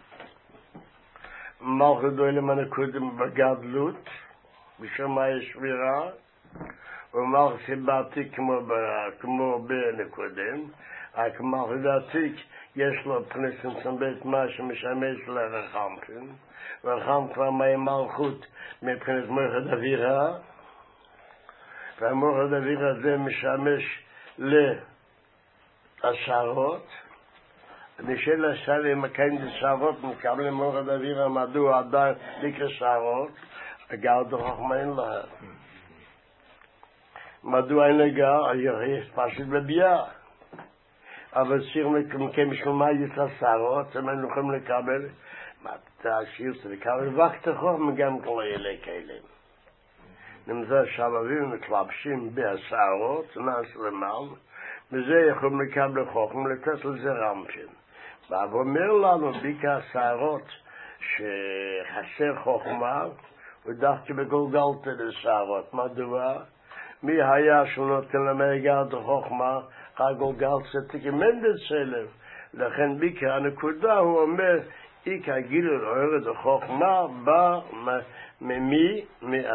מלכות דוילם הנקודם בגדלות, בשמיים שבירה, ומלכות סיבתי כמו בנקודם, רק מלכות דעתיק, יש לו פניסים סמבית מה שמשמש לרחמפים, ורחמפים מהי מלכות מבחינת מוחד אווירה, והמוחד אווירה זה משמש להשערות, נשאל השאלה אם כן דשארות מקבלים מורד אווירה מדוע עדיין לקרוא שערות הגר דחוכמה אין לה מדוע אין לגר יש פשוט בביאה אבל שיר מכם משלמה יצא שערות הם היינו יכולים לקבל השיר זה לקבל וקט חוכמה גם כל אלה כאלה נמצא שהבבים מתלבשים בהשערות נעש למעל וזה יכולים לקבל חוכמה לתת לזה רמפים והוא אומר לנו בעיקר שערות שחסר חוכמה ודווקא בגולגלת לשערות מדוע? מי היה שהוא נותן למגר את החוכמה הגולגלת שתקמן בצלם לכן בעיקר הנקודה הוא אומר עיקר גילוי אוהר את החוכמה בא ממי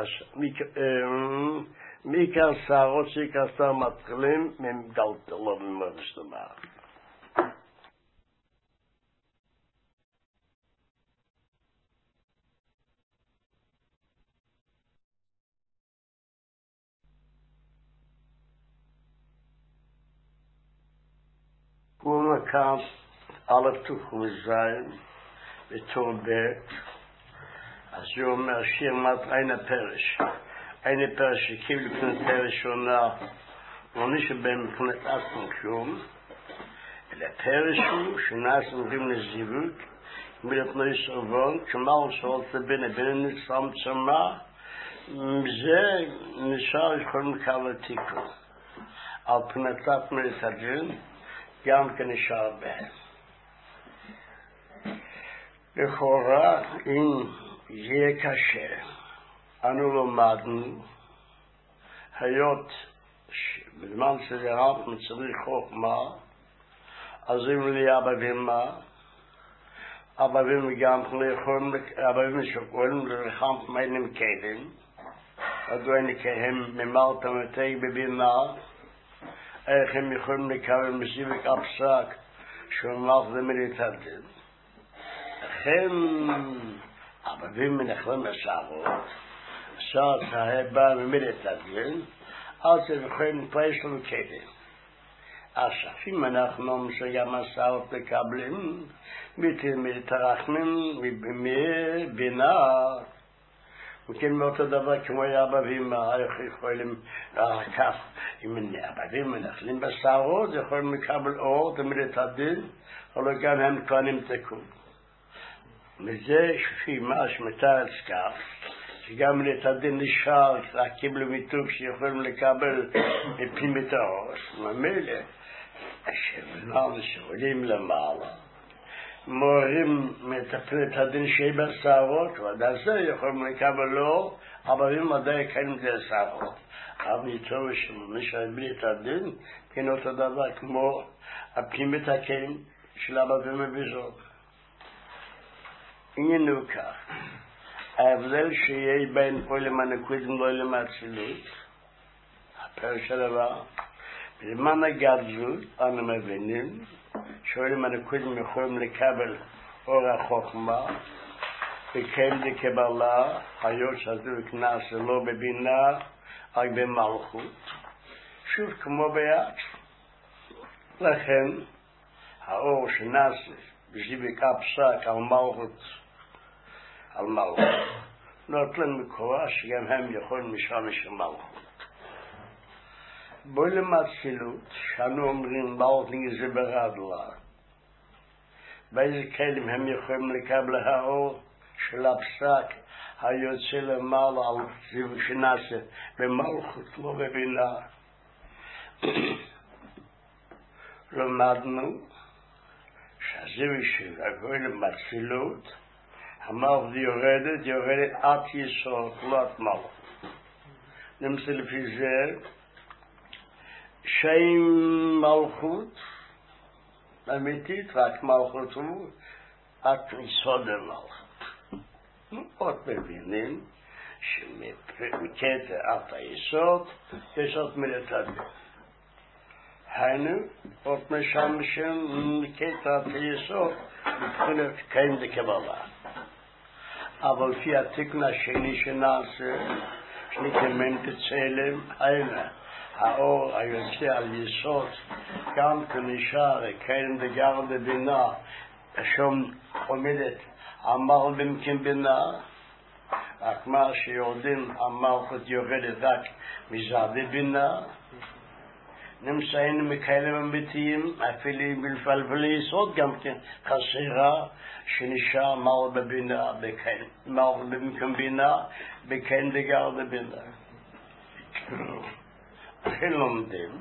מעיקר שערות שעיקר שער מתחילים מגלת לא ממרשתמה הוא מקם א' תוכו זין בתור ב' אז הוא אומר שיר מת אין הפרש אין הפרש שקיב לפני פרש שונה לא שבהם מפנת עצמם כלום אלא פרש הוא שנעש אומרים לזיווק מלפני סרבון כמל שעות לבין בין נסם צמא זה נשאר יכולים לקבל תיקו על פנתת מלתדין גם כנשאר בהם. לכאורה, אם יהיה קשה, אנו לומדנו, היות בזמן שזה רב מצריך חוכמה, אז אם לי אבא ומה, אבא ומה גם יכולים, אבא ומה שוקולים לרחם מיינים כלים, מדוע נקהם ממלת המתג בבינה, איך הם יכולים לקבל מסיבק הפסק שהוא מלך ומליטדין. לכן, אבבים מנחלים השערות, שער שהבא ומליטדין, אז הם יכולים לפייס לנו כלים. עכשיו, אם אנחנו שגם השערות מקבלים, מתרחמים מבינה, וכן מאותו דבר כמו האבבים, איך יכולים להקף, אם האבבים מנחלים בשערות, יכולים לקבל אור, תמיד את הדין, אבל גם הם כבר נמתקו. מזה שפי מה שמתה על סקף, שגם את הדין נשאר, להקיבלו מיתוק שיכולים לקבל מפים את הראש, ממילא, שבנם שעולים למעלה, מורים מטפלים את הדין שיהיה בשערות, ועד זה יכולים לקבל לו, אבל אם עדיין כן זה שערות. אבל ניתוב שמשל בלי את הדין, כן אותו דבר כמו הפים את הכלים של הבבים ובזאת. עניין הוא כך, ההבדל שיהיה בין עולם הנקודים לעולם האצילות, הפרש הדבר, בזמן הגדלות אנו מבינים שעולם הנקודים יכולים לקבל אור החוכמה, וכן לקבלה, היות שזה נכנס לא בבינה, רק במלכות, שוב כמו ביד. לכן, האור שנעשה בזיווק הפסק על מלכות, על מלכות, נותן מקורה שגם הם יכולים משמש מלכות. בעולם האצילות, שאנו אומרים מלכות זה ברדלה, באיזה כלים הם יכולים לקבל האור של הפסק היוצא למעלה על זיווק שנעשה במלכות, לא בבינה. למדנו שהזיווק של בעולם האצילות, המלכות יורדת, יורדת עד יסוד, לא עד מלכות. נמצא לפי זה שם מלכות אמיתית, רק מלכות הוא עד יסוד המלכות. עוד מבינים שמקטע עד היסוד יש עוד מלתדין. היינו עוד משמשים מקטע עד היסוד מבחינת קיים לקבלה. אבל לפי התיקון השני שנעשה, שנקרא מנטה צלם, היינו האור היוצא על יסוד, גם כנשאר, קיים דגר בבינה, שום עומדת, אמר במקום בינה, רק מה שיורדים, המלכות יורדת רק מזעדי בינה, נמצאים מכאלה אמיתיים, אפילו בלפלפל יסוד גם כן חסרה, שנשאר מל בבינה, מל במקום בינה, בכן דגר בבינה. הכי לומדים,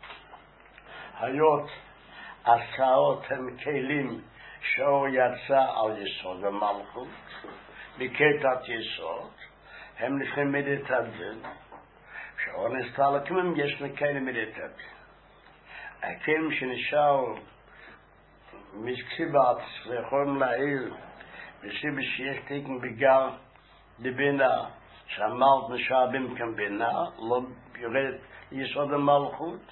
היות הסעות הם כלים שאור יצא על יסוד המלכות, בקטעת יסוד, הם לפעמים מידת הדין, שאור נסתלקים יש מכאלה מידת הדין. הכלים שנשאר מסכיבת ויכולים להעיל, וסיבה שיש תקן בגר דבינה, שהמלכות נשאר במקום בינה, לא יורד יסוד המלכות,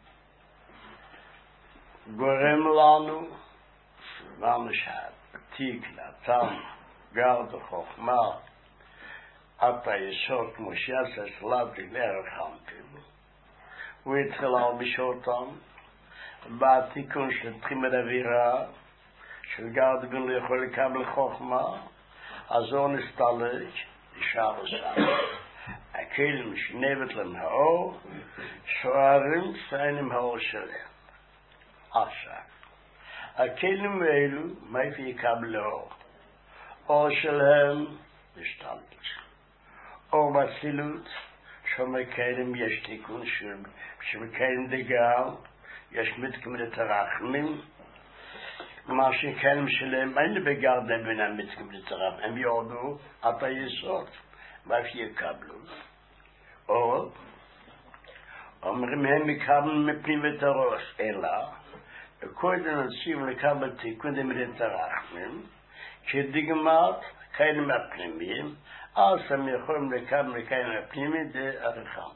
גורם לנו, למשל, תיק, נתן, גר וחוכמה, את היסוד כמו שיעשה סלאט לערך חמפים, הוא התחיל להלביש אותם, בתיקון של תחימת אווירה, של גר דגון לא יכול לקבל חוכמה, אז הוא נסתלק, נשאר לסם. הכלים שנבת להם האור, שוערים סיינים האור שלהם. עכשיו, הכלים האלו, מאיפה יקבל אור? אור שלהם, נשתלק. אור בצילות, שמכלים יש תיקון, שמכלים דגר, יש מתקמדת הרחמים, מה שכלים שלהם, אין בגר דבינה מתקמדת הרחמים, הם יורדו את היסוד. ואיפה יקבלו? או אומרים הם יקבלו מפנים את הראש, אלא קודם נציב לקבל תיקון דמידת הרחמים, כדגמת כאלה הפנימיים, אז הם יכולים לקבל כאלה הפנימיים דערכם.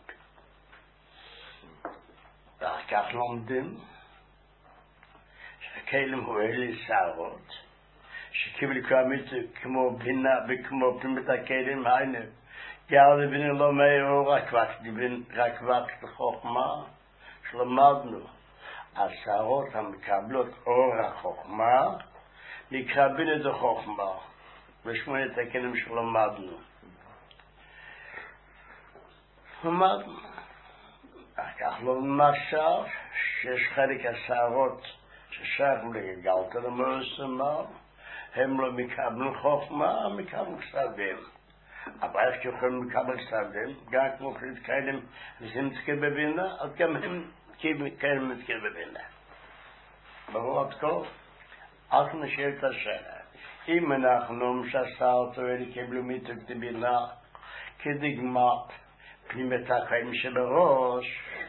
ואחר כך לומדים שהכלים הוא אלה שערות, שקיבל כמו בינה וכמו פנימית הכלים, היינו גר לבינה לא מאור רק רק וקט חוכמה שלמדנו. השערות המקבלות אור החוכמה נקרא בינה דחוכמה בשמונת הכלים שלמדנו. למדנו. כך לא נמשך שיש חלק השערות ששייכים לגלת למורסמה, הם לא מקבלים חוכמה, הם מקבלים כסדים. אבל איך יכולים לקבל כסדים, גם כמו חלק כאלה וזה מתקל בבינה, אז גם הם כאלה מתקל בבינה. ברור עד כה, אז נשאל את השאלה. אם אנחנו משסעות ואלה קיבלו מתוק בבינה, כדגמת פנימת החיים שבראש,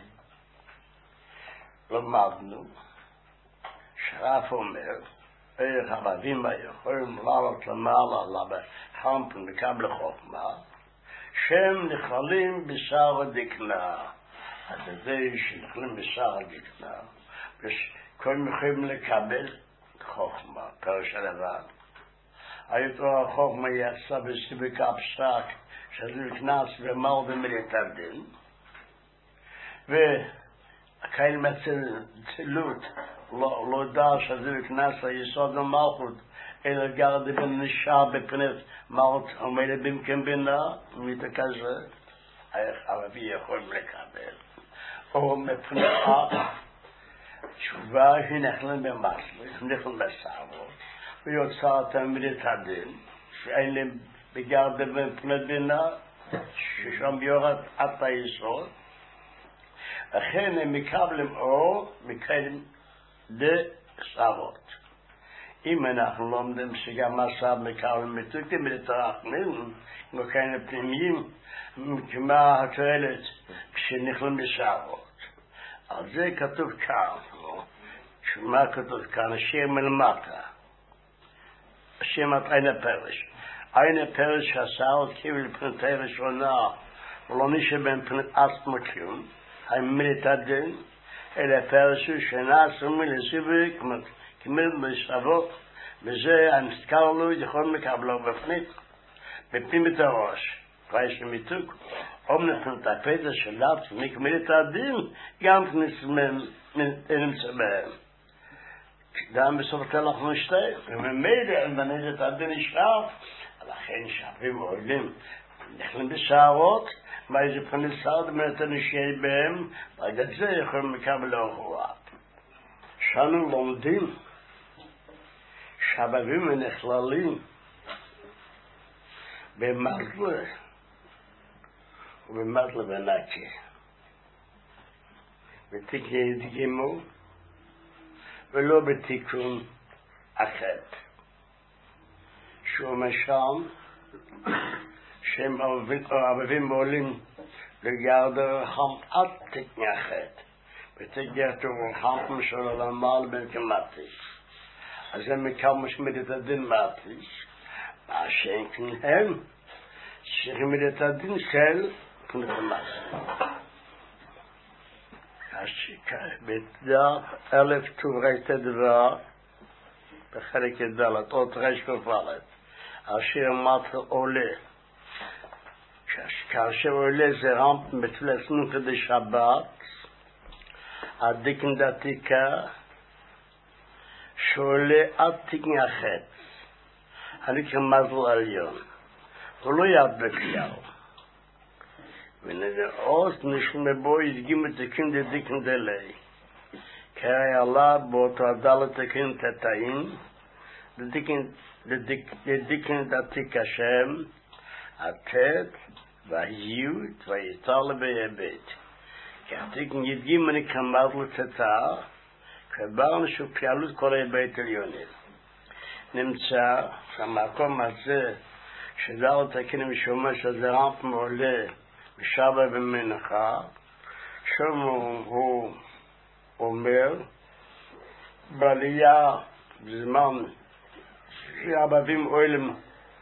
למדנו, שרף אומר, איך הרבים היכולים לעלות למעלה לחמפן לקבל חוכמה, שהם נכללים בשער הדקנה. אז זה שנכללים בשער הדקנה, וכולם יכולים לקבל חוכמה, פרש הלבן. היתר החוכמה יצא בסיבוק הפסק, שזה נכנס ומל במידת הדין, וכאלה מצלות, לא דע שזה נכנס ליסוד המלכות, אלא גר דבן נשאר בפנת מלכות עומדת במקום בינה, ומיתה כזה, הרבי יכולים לקבל. או מפנת תשובה שנכלם במסלך, נכלם בסערות, ויוצא תלמידת הדין, שאין להם בגר דבן בינה, ששם יורד עד היסוד, לכן הם מקבלים אור, מקבלים דסערות. אם אנחנו לומדים שגם מסע מקבלים מתוקים בלתרחמים, כמו כאלה פנימיים, כמה התועלת כשנכלים בסערות. על זה כתוב כאן, שמה כתוב כאן? השם מלמטה. השם את עין הפרש. עין הפרש הסערות קיבל פנתה ראשונה, ולא נשאר בין פנת אסטמקים, המילת הדין, אלא פרשו שנעשו מלסיבי כמילת בסערות, וזה הנזכר לו יכול מקבלו בפנית, בפנים את הראש, פרש למיתוק, Om nicht mit der Peter Schalab, nicht mit der Dien, ganz nicht mit einem Zimmer. Dann bist du vertellen auch nicht stehen. Wenn wir mehr, und dann ist es nicht scharf, aber kein Schabim Olim. Ich bin bis Scharot, weil sie von der Saat mit der Nischei beim, weil das sehr ich mit Kabel auch war. Shanu Lomdim, Shabavim und Echlalim, במטלה ובמטלה בנקי בתיקי דגימו ולא בתיקון אחר שהוא משם שהם אוהבים ועולים לגרדר חמת עד תקני אחר בתגרת ורחמת של עולמל בן כמטיס אז הם מקום משמיד את הדין מטיס schenken hem sich mit der Tadin sel von der Masse. Ashika mit da elf tuvreit dva בחלק ד' עוד רש כ"א אשר מת עולה כאשר עולה זה רמפ מתפלסנו כדי שבת הדיקן דתיקה שעולה עד תקני החץ אני כמזל עליון הוא לא ידבק יאו ונדעות נשמע בו ידגים תקין דדיקן דלי קראי עלה באותו הדל תקין תתאים דדיקן דתיק השם התת והיות ויתר ביבט כתיקן ידגים אני כמזל תתא כברנו שהוא פעלות כל היבט עליונים נמצא שהמקום הזה שדל תקין משומע שזה רמפ מעולה בשבת ומנחה שם הוא אומר בעלייה בזמן שהבבים אוהלים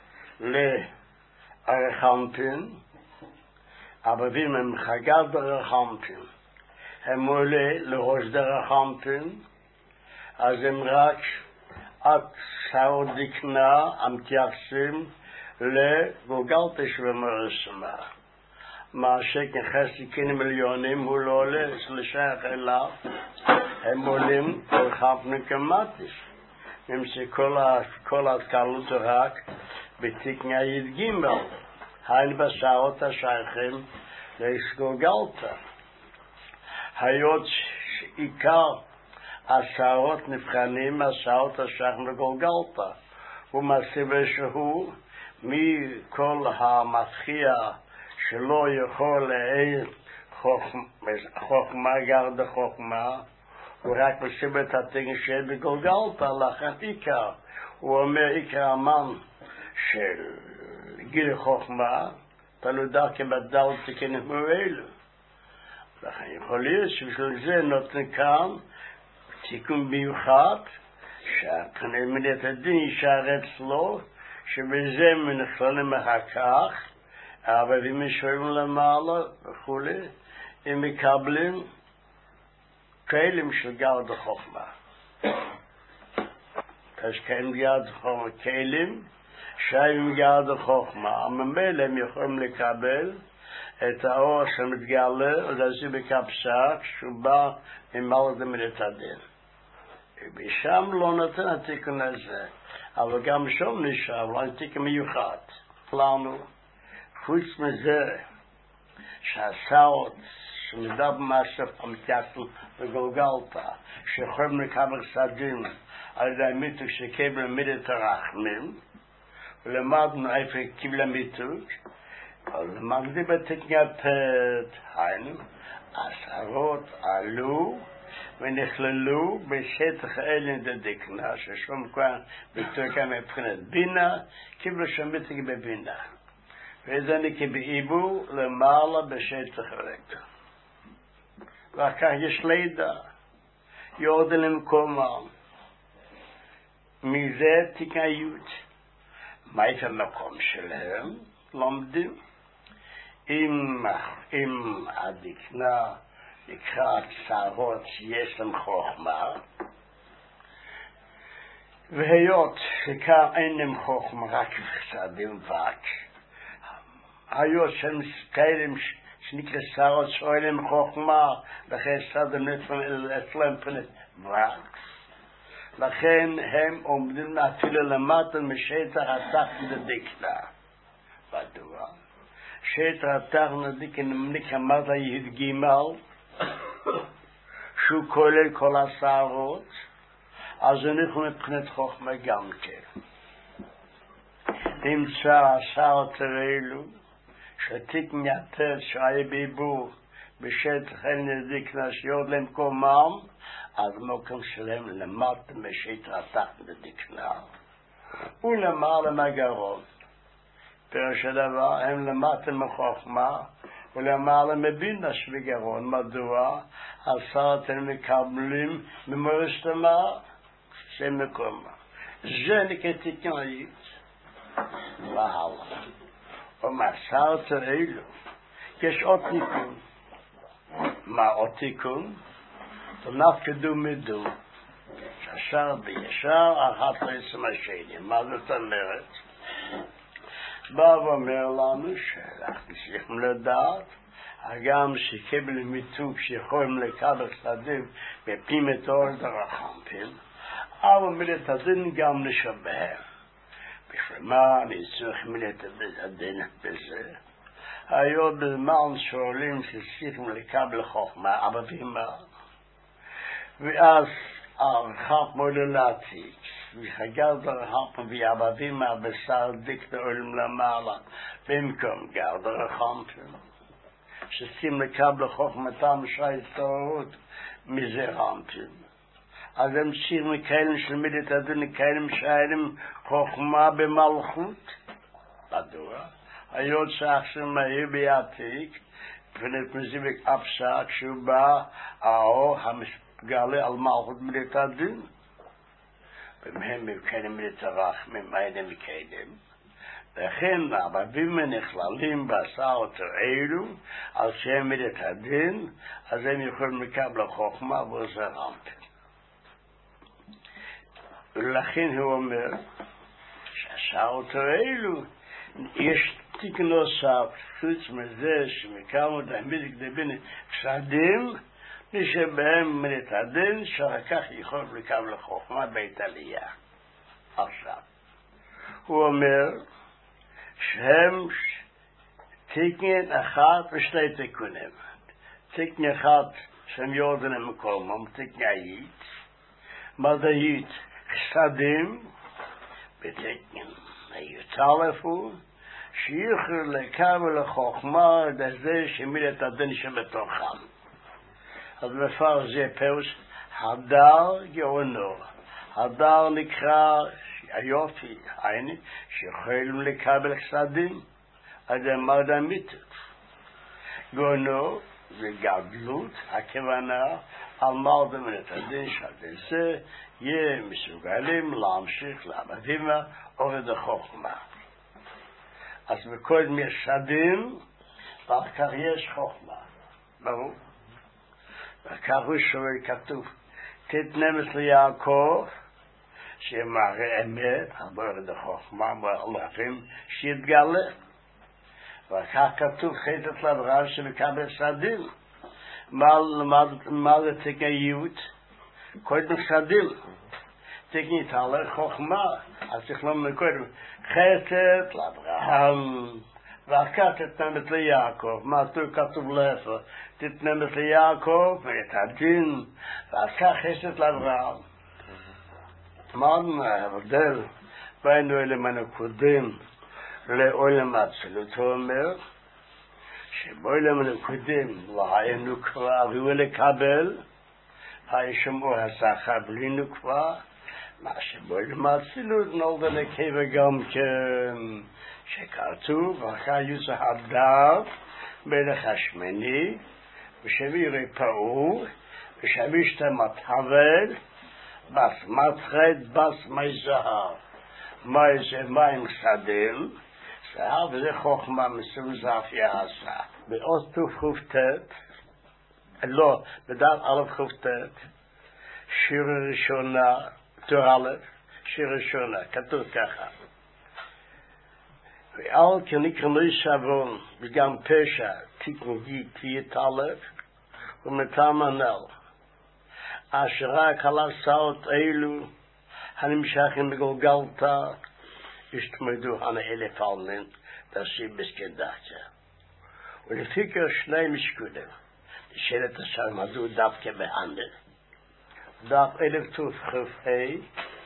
לרחמפין הבבים הם חגת דרחמפין הם עולה לראש דרחמפין אז הם רק עד שעות דקנה המתייחסים לגולגלתש ומרסמה מה שכן חסיקין מיליונים הוא לא עולה לשייך אליו הם עולים לרחמפין כמטיס נמצא כל התקלות רק בתקנה י"ג הן בשעות השייכים לגולגלתה היות שעיקר השעות נבחנים השעות השייכים לגולגלתה ומסיבה שהוא מכל המפחיע שלא יכול להעיר חוכמה גרד חוכמה הוא רק מסיבת התגן שיהיה בגולגלתה לכן עיקר הוא אומר עיקר המן של גיל חוכמה תלוי דרכי בדל תקנים אלו לכן יכול להיות שבשביל זה נותן כאן תיקון מיוחד שהכנראה מדינת הדין יישאר אצלו שבזה מנכללים אחר כך אבל אם משווים למעלה וכולי הם מקבלים כלים של גרד חוכמה כשכן גרד חוכמה כלים שהם גרד חוכמה הממילא הם יכולים לקבל את האור שמתגלה ולזה בקפסק שהוא בא עם מעלת מדינת הדין ושם לא נותן התיקון הזה אבל גם שם נשאר לא תיקון מיוחד לנו חוץ מזה שהשעות שמדבר במאסף המתייחסים בגולגלתה שיכולים לקבל סדים על ידי המיתוק שקיבל מידת הרחמים ולמדנו איפה קיבל המיתוק אבל למדנו בתקנת היינו עשרות עלו ונכללו בשטח אלן דדקנה ששום כאן בתוקה מבחינת בינה קיבלו שם מיתוק בבינה וזה נקבעיבו למעלה בשטח רקע ואחר כך יש לידה יורדה למקומם מזה תקניות מה איפה המקום שלהם לומדים אם, אם הדקנה לקראת שערות שיש להם חוכמה והיות שכאן אין להם חוכמה רק חסדים וק היו שם כאלה שנקרא שרות שואלים חוכמה, לכן סדר נתפן אצלם פנת ורק. לכן הם עומדים אפילו למטה משטח התחת לדקלה. בדבר. שטח התחת לדקלה נמליק המטה יהד גימל, שהוא כולל כל השערות, אז אנחנו מבחינת חוכמה גם כן. נמצא השערות האלו, שתיקן יותר שהיה ביבור בשטח הדקלה שיורד למקומם, אז מוקם שלהם למטה משטח התחת לדקלה. ולמעלה מהגרון. פירוש הדבר, הם למטה מחוכמה, ולמעלה מבינה שבגרון. מדוע? הסרת הם מקבלים ממורשתמה, זה מקומה. זה נקרא תקנאית. והלאה. ומסרת אלו, יש עוד תיקון. מה עוד תיקון? נפקדו מדו. ישר בישר, אחת לעצם השני. מה זאת אומרת? בא ואומר לנו שאנחנו צריכים לדעת, הגם שקיבל מיתוג שיכולים לקבל צדדים בפים את אור דרחמפים, אבל מילת הדין גם לשבהם. בשביל מה אני צריך מילת הדין בזה? היו בזמן שואלים שצריכים לקבל חוכמה, אבל במה? ואז הרחב מוללתי, וחגר דרחם ויעבדים מהבשר דיק לעולם למעלה, במקום גר דרחם, שצריכים לקבל חוכמתם שההסתרות מזה רמפים. אז הם צריכים לקיים של מידת הדין, לקיים שהייתם חוכמה במלכות. מדוע? היות שעכשיו מהיר ביעתיק, פנת מזיבק אפסה, כשהוא בא, האור המסגלה על מלכות מידת הדין. ומהם מקיים מידת הרחמים, הייתם מקיים. לכן העבדים נכללים בסערות האלו, על שהם מידת הדין, אז הם יכולים לקבל חוכמה וזה רמפים. ולכן הוא אומר, שהסערות האלו, יש תיק נוסף, חוץ מזה שמקמו דמיד כדבין פסדים, שבהם מידת הדין, שאחר כך יכול לקבל חוכמה בית עלייה. עכשיו, הוא אומר, שהם תיקן אחת ושתי תיקונים. תיקן אחת שהם יורדן למקומם, תיקן היית, מדעית חסדים, בתיקן היית אלפו, שיוכל לקבל חוכמה לזה שמידת הדין שבתוכם. אז בפר זה פירוש הדר גאונו. הדר נקרא היופי, הייני, שיכולים לקבל חסדים, אז הם אדמיתות. גאונו זה גדלות, הכוונה, על מרדם מידת הדין שזה יהיה מסוגלים להמשיך לעבדים עובד החוכמה. אז בכל משדים, ואחר כך יש חוכמה. ברור? וכך הוא שואל כתוב, תתנמס ליעקב, שמראה אמת, עבוד החוכמה, מלאכים, שיתגלה. וכך כתוב, חטאת לאברהם שמקבל סדים. מה זה תקניות? קודם סדים. תקנית על חוכמה, אז תכלום מקודם. חטאת לאברהם. ואחר תתנמת ליעקב, מה כתוב לאיפה? תתנמת ליעקב ואת הדין, ואחר חסד לאברהם. מה ההבדל בין עולם הנקודים לעולם האצילות? הוא אומר שבעולם הנקודים לא היה נקבה, ראוי לקבל, היה שמור השכר בלי נקבה, מה שבעולם האצילות נולדה לקבע גם כן. שכתוב, ואחר יוצא הדר מלך השמיני, ושבירי פעור, ושבישת מתחבל, בס מתחד, בס מי זהב. מי זה מים סדים, זהב וזה חוכמה מסוג זהב יעשה. באות תוף חופתת, לא, בדעת אלף חופתת, שיר ראשונה, תור אלף, שיר ראשונה, כתוב ככה. ועל כנקרנוי שבון, וגם פשע, תיקן די תייטלף, ומתם הנל. אשר רק על הסעות אלו, הנמשכים בגולגלתה, השתמדו הנה אלף אלמן, תעשי בסקדחיה. ולפיקר שני משקולים, לשאלת אשר מדו דווקא בהנדל. דף אלף תוף חפי,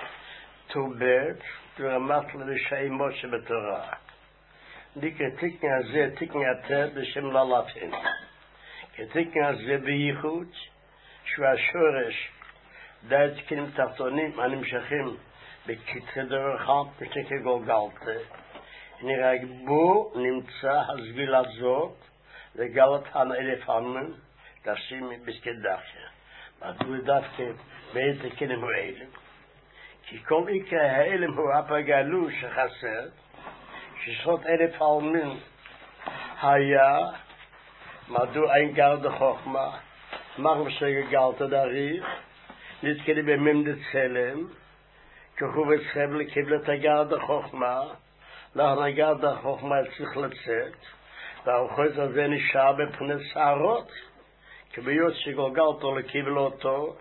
תובט, דרמת לרשעי משה בתורה. די כתיקן הזה, תיקן יותר בשם ללפים. כתיקן הזה בייחוד, שהוא השורש, דעת כלים תחתונים הנמשכים בקצה דרך חד בשקי גולגלתה. נראה בו נמצא הסביל הזאת, לגלת הנה אלף אלמן, תשים בסקדחיה. מדוע דווקא בעת הכלים הוא אלה? כי כל עיקר האלם הוא הפגלו שחסר, ששרות אלף אלמן היה, מדוע אין גרד חוכמה, מרם שגלת דריך, נתקלי בממדת צלם, כחוב אצחבל קיבל את הגרד חוכמה, להנגרד החוכמה צריך לצאת, והאוחז הזה נשאר בפני שערות, כביות שגולגלתו לקיבל אותו,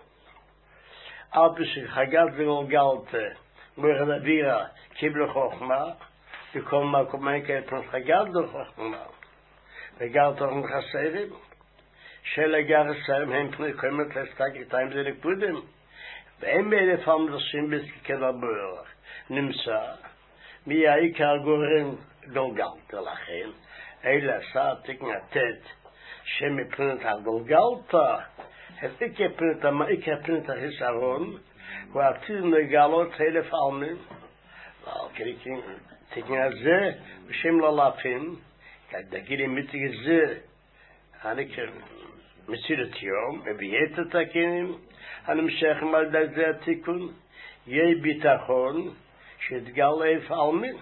על פי שחגת וגולגלת, מורד אווירה, קיבל חוכמה, וכל מקום אין כפן חגת וחוכמה, וגרת הם חסרים, של הגרסם הם פני קומת לסתק איתם זה נקודם, והם באלף המדרשים בסקל הבורך, נמצא, מי העיקר גורם גולגלת לכן, אלה עשה תקנתת, שמפנת הגולגלתה, הפיקה פנת המעיקה פנת החיסרון, ועתיד לגלות אלף אלמים, ועל כריקים תקנה זה, בשם ללפים, כדגילי מתיק זה, אני מציל את יום, מביאת את הכנים, הנמשכים על די זה התיקון, יהיה ביטחון, שיתגל אלף אלמים.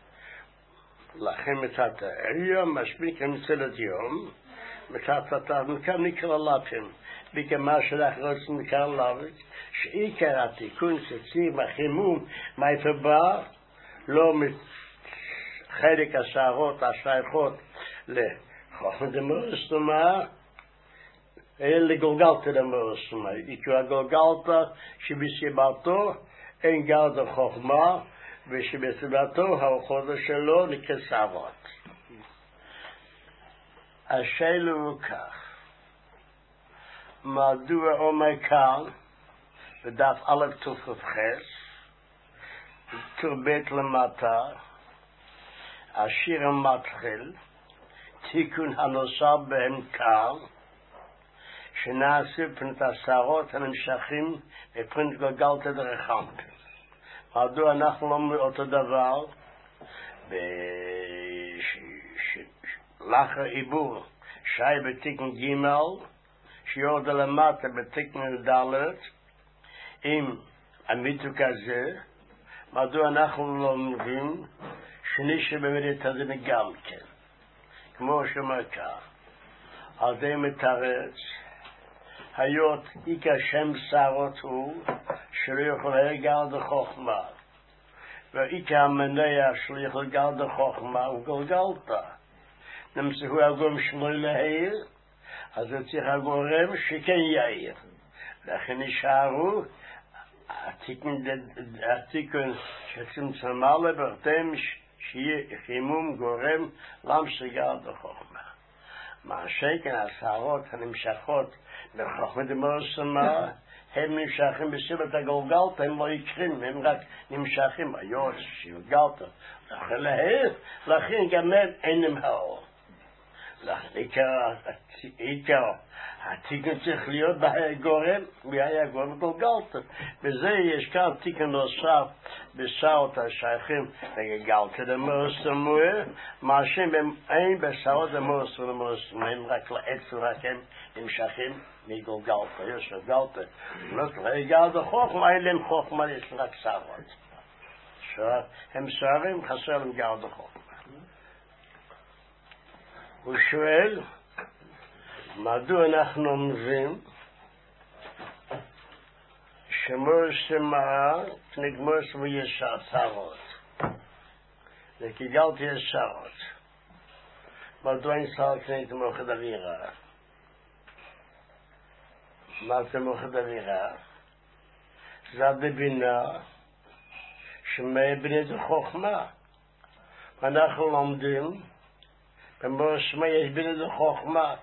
לכן מצאת היום, משפיק מציל את יום, מצאת את המכאן נקרא לפים, בכמה שלך רוצים נקרא לבת, שעיקר התיקון שצריך החימום מהיפבא, לא חלק השערות השייכות לחוכמת דמורסטומה, אלא לגולגלתא דמורסטומה. עיקר הגולגלתא שבסיבתו אין גרד חוכמה, ושבסיבתו האוחז שלו נקרא שערות. השאלה הוא כך, מדוע אומר כאן, בדף א' תופחס, תרבט למטה, השיר המתחיל, תיקון הנוסף בהם כאן, שנעשה פנת השערות הנמשכים בפנת גולגלתא דרכם. מדוע אנחנו לא אומרים אותו דבר, לאחר עיבור שי בתיקן ג' שיורד למטה בתיקן ד' עם המיתוק הזה, מדוע אנחנו לא אומרים שני שבמדת הזה גם כן, כמו שאומר כך, על זה מתרץ, היות עיקר שם שערות הוא שלא יכול לגרד החוכמה, ועיקר המנוע שלא יכול לגרד החוכמה הוא גולגלתא. נמצאו הגורם שלא להעיר, אז זה צריך הגורם שכן יעיר. לכן נשארו התיקון שצמצמה לברתם שיהיה חימום גורם להמשגת החוכמה. מה שכן השערות הנמשכות בחוכמת דמורסטומה, הם נמשכים בסיבת הגולגלתא, הם לא יקרים, הם רק נמשכים, היוש, שגלתא, לכן להעיר, לכן גם הם אינם האור. עיקר התיקון צריך להיות בגורם, והיה גורם גולגלתא. וזה יש כאן תיקון נוסף בשעות השייכים לגולגלתא דמורסטומה, מה שהם אין בשעות דמורסטומה, הם רק לעצם, רק הם נמשכים מגולגלתא, יש גולגלתא. לגלגל החוכמה, אין להם חוכמה, יש רק שערות. הם שערים, חסר להם גלגל החוכמה. הוא שואל, מדוע אנחנו אומרים שמורסטומה נגמורס ויש שערות? זה קיגלתי השעות. מדוע אין שר קנית מוחד אווירה? מה זה מוחד אווירה? זה הדבינה שמאבד את החוכמה. אנחנו לומדים, במושמה יש בין את החוכמה.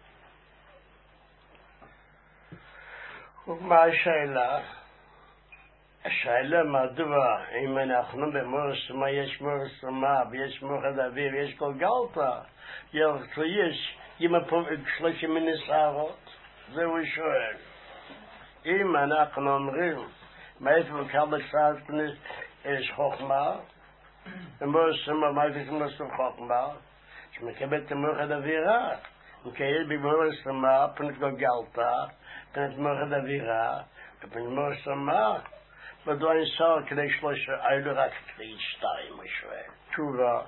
ומה השאלה? השאלה מדוע, אם אנחנו במושמה יש מושמה ויש מוחד אוויר ויש כל גלטה, ירצו יש, אם שלושים מנסערות, זהו שואל. אם אנחנו אומרים, מאיפה כמה שעת יש חוכמה, ומושמה, מה זה מושמה חוכמה? שמקבל את מוחד אווירה, וכאלה במושמה, פנת כל גלטה, פנת מוחד אווירה, ופנת מושמה, מדוע אין שר כדי שלושה, היו רק כדי שתיים, הוא שואל. תשובה,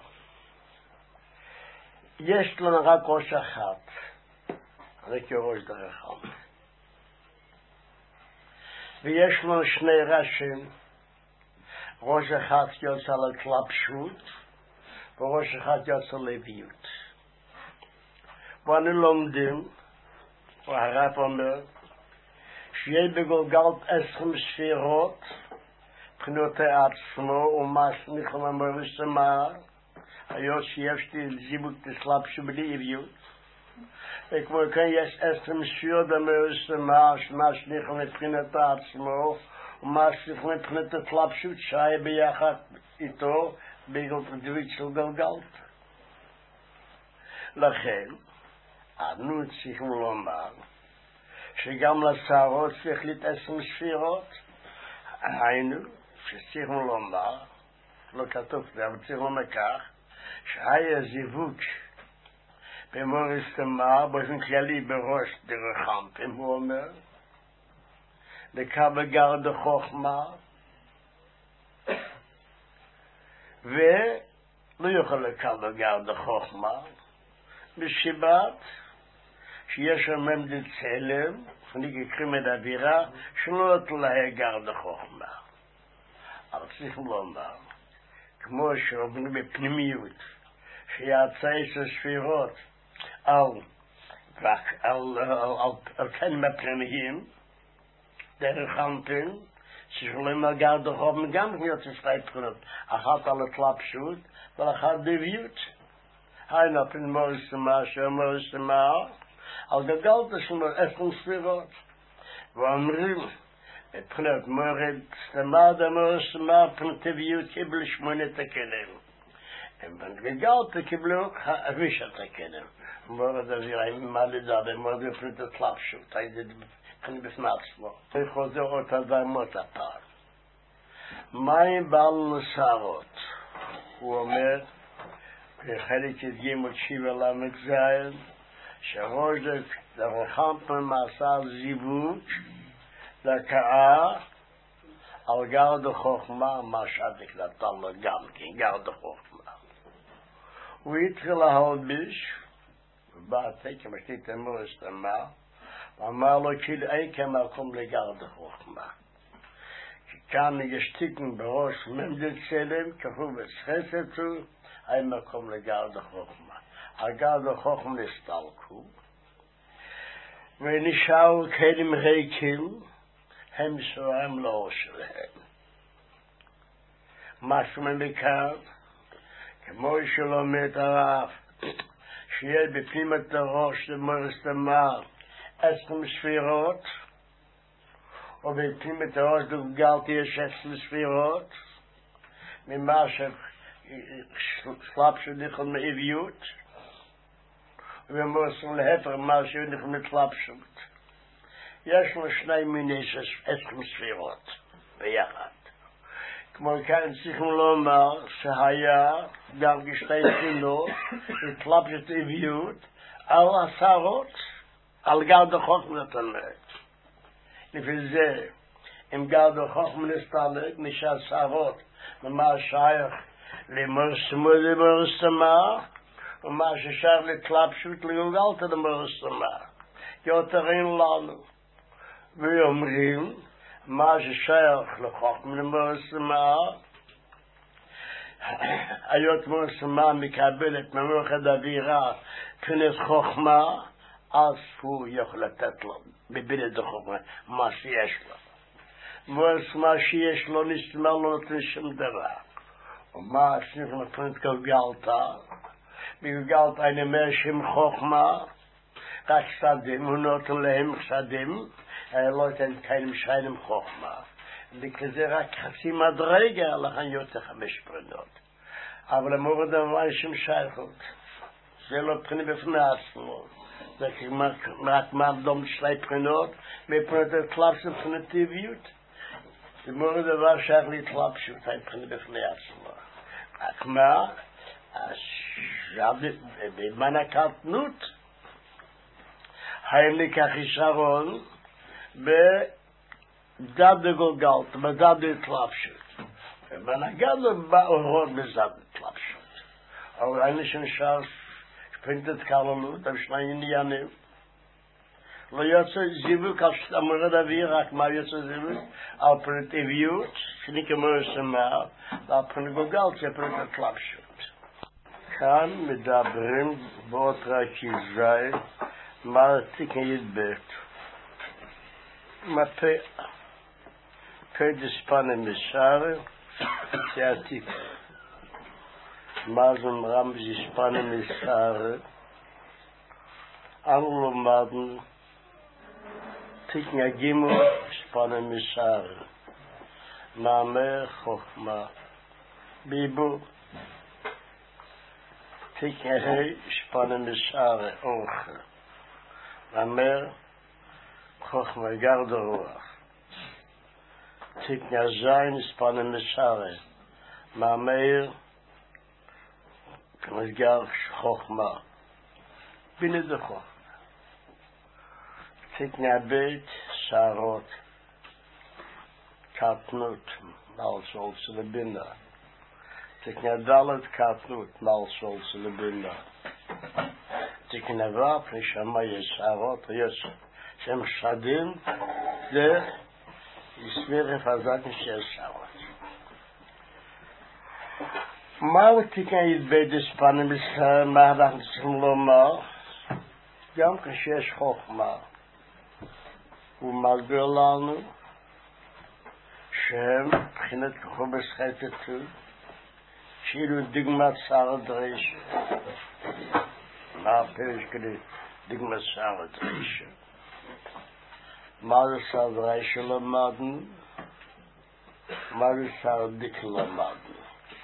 יש לנו רק ראש אחת, רק ראש דרכם. ויש לנו שני ראשים, ראש אחד יוצא להתלבשות, וראש אחד יוצא לביוט. ואנו לומדים, והרב אומר, שיהיה בגולגלת עשרים ספירות, מבחינותי עצמו, ומה שניחום אמר ושמע, היות שיש לי זיבוק תסלבשו בלי אביוט. וכמו כן יש עשרים ספירות אמר ושמע, שמה שניחום מבחינת עצמו, ומה שניחום מבחינת התלבשות שהיה ביחד איתו, בגלל פרדווית של גלגלת. לכן, אנו צריכים לומר, שגם לשערות צריך להיות עשרים ספירות, היינו, שצריכים לומר, לא כתוב זה, אבל צריכים לומר כך, שהיה זיווג במוריס תמר, באופן כללי בראש דרכם, הוא אומר, לקבל גרד החוכמה, ולא יכול לקבל גרד החוכמה, בשיבת, שיש עמד צלם, אני אקרים את האווירה, שלא תלהה גרד החוכמה. אבל צריך לומר, כמו שאומרים בפנימיות, שיצא עשר ספירות על, על, על, על, על כלים הפנימיים, דרך אנפין, ששולים על גרד החוכמה גם להיות שתי בחינות, אחת על התלבשות, ואחת דביות. היינו פן מורסמה, שמורסמה, על גלגלת של עשרים ספירות. ואומרים, מבחינת מורד סמה דמורסמה, פנטביות קיבלו שמונת הכלים. הם בגלגלת קיבלו חמישת הכלים. מורד אווירה, עם מה לדבר, מורד בפנת התלבשות, הייתי בפני עצמו. זה חוזר אותה דרמות הפעם. מים בעל נסערות? הוא אומר, בחלק י"ג שבע למד זין, שראש דרכם מעשה זיווג לקאה על גרד החוכמה, מה שעדיק נתן לו גם כן, גרד החוכמה. הוא התחיל להלביש, ובאתי כמשתית אמור הסתמה, ואמר לו כאילו אין כמקום לגרד החוכמה. כי כאן יש תיקון בראש ממדל צלם, כפו בסחסתו, אין מקום לגרד החוכמה. הגרד החוכמה נסתלקו, ונשארו כלים ריקים, הם שורם לאור שלהם. משהו ממכר, כמו שלומד הרב, שיהיה בפנים את הראש למורס תמר עשרים ספירות, ובפנים את הראש גלגלתי יש עשרים ספירות, ממה שסלבשו נכון מאביות, ומורסים להפר מה שנכון מתלבשות. יש לו שני מיני עשרים ספירות ביחד. כמו כאן צריכים לומר שהיה גם כשתי תפילות התלבשת אביות על השערות, על גרד החוכמה נתנת. לפי זה, אם גרד החוכמה נסתלק, נשאר שערות, ומה שייך למורסמו למורסמה, ומה ששייך לתלבשות לגלגלת למורסמה. יותר אין לנו. ואומרים, מה ששייך לחוכמה למורסמה, היות מוסמה מקבלת ממוחד אווירה פנת חוכמה, אז הוא יכול לתת לו, בבלת החוכמה, מה שיש לו. מוסמה שיש לו נשמע לא נותן שום דבר. ומה שנכנס מפנת גלגלתה, בגלגלתה אני אומר שם חוכמה, רק שדים, הוא נותן להם שדים, לא ייתן כאלה שיינים חוכמה. וכזה רק חצי מדרגה, לכן יותר חמש פרנות. אבל אמור דבר שם שייכות. זה לא פרני בפני עצמו. זה רק מעמדום שלי פרנות, מפרנות התלבשות פרנטיביות. זה אמור דבר שייך להתלבשות, אין פרני בפני עצמו. רק מה? במן הקטנות, היה לי כחיסרון בדד גולגלת, בדד התלבשות. ובנגד באורות בזד התלבשות. אבל אין לי שנשאר שפינטת כללות, אבל שני עניינים. לא יוצא זיווק על שתמורד אוויר, רק מה יוצא זיווק? על פרנטיביות, שאני כמו ישמר, ועל פרנגולגלת זה פרנט התלבשות. כאן מדברים באות רכיזי, מה תיקן ידבט. מה פה, פה דספנה מסער, זה עתיק. מה זה מרם דספנה מסער, אנו לומדן, תיקן יגימו דספנה מסער. מאמר חוכמה, ביבור. תיקן דספנה מסער, אוכל. מאמר חוכמה גרד הרוח. תיקן זין דספנה מסער. מאמר כמסגר חוכמה. בינה דה חוכמה. תיקן הבית שערות. קטנות, מלסול שלבינה. תיקן הדלת קטנות, מלסול שלבינה. תיקן הבאפ, נשמה יש שערות, יש שם שדים, זה יסמיר חזק שיש שערות. מה תיקן ידבי דספנה מסער, מה אנחנו צריכים לומר? גם כשיש חוכמה, הוא מסביר לנו שהם מבחינת כוחו בסחטתו, שאילו דגמת שר הדרישה. מה הפרש כדי דגמת שר הדרישה? מה זה שר הדרישה למדנו? מה זה שר הדקל למדנו?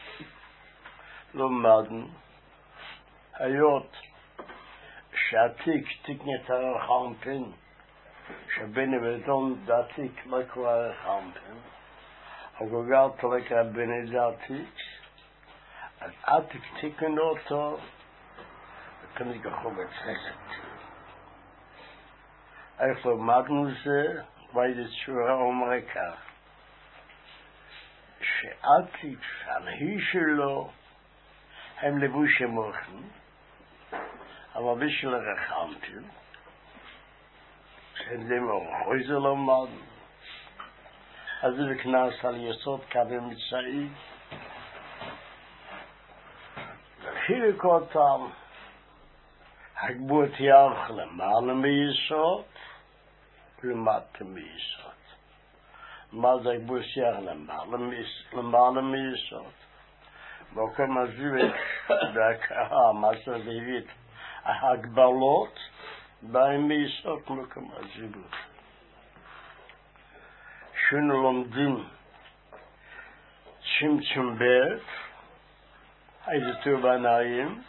למדנו, היות שעתיק תיק נתר חמפין, שביני ודון דעתיק לא קורא חמפין, הגוגל תלק רביני דעתיק, אז עתיק תיקנו אותו, וכנראה כחו בצחסת. איך למדנו זה, ואיזה צורה אומר כך, שעתיק הנהי שלו, הם לבוש המוחן, אבל בשביל הרחמתם, שאין להם אורחוי זה לא מד, אז זה נכנס על יסוד קווי מצעי, וחילק אותם, הגבות ירח למעלה מיסוד, ולמטה מיסוד. מה זה הגבות ירח למעלה מיסוד? ואוכל מזיבת בהקאה, מה שזיבית, ההגבלות בהם מיסוד כמו מזיבות. שנו לומדים צמצום בית, איזה טוב עיניים,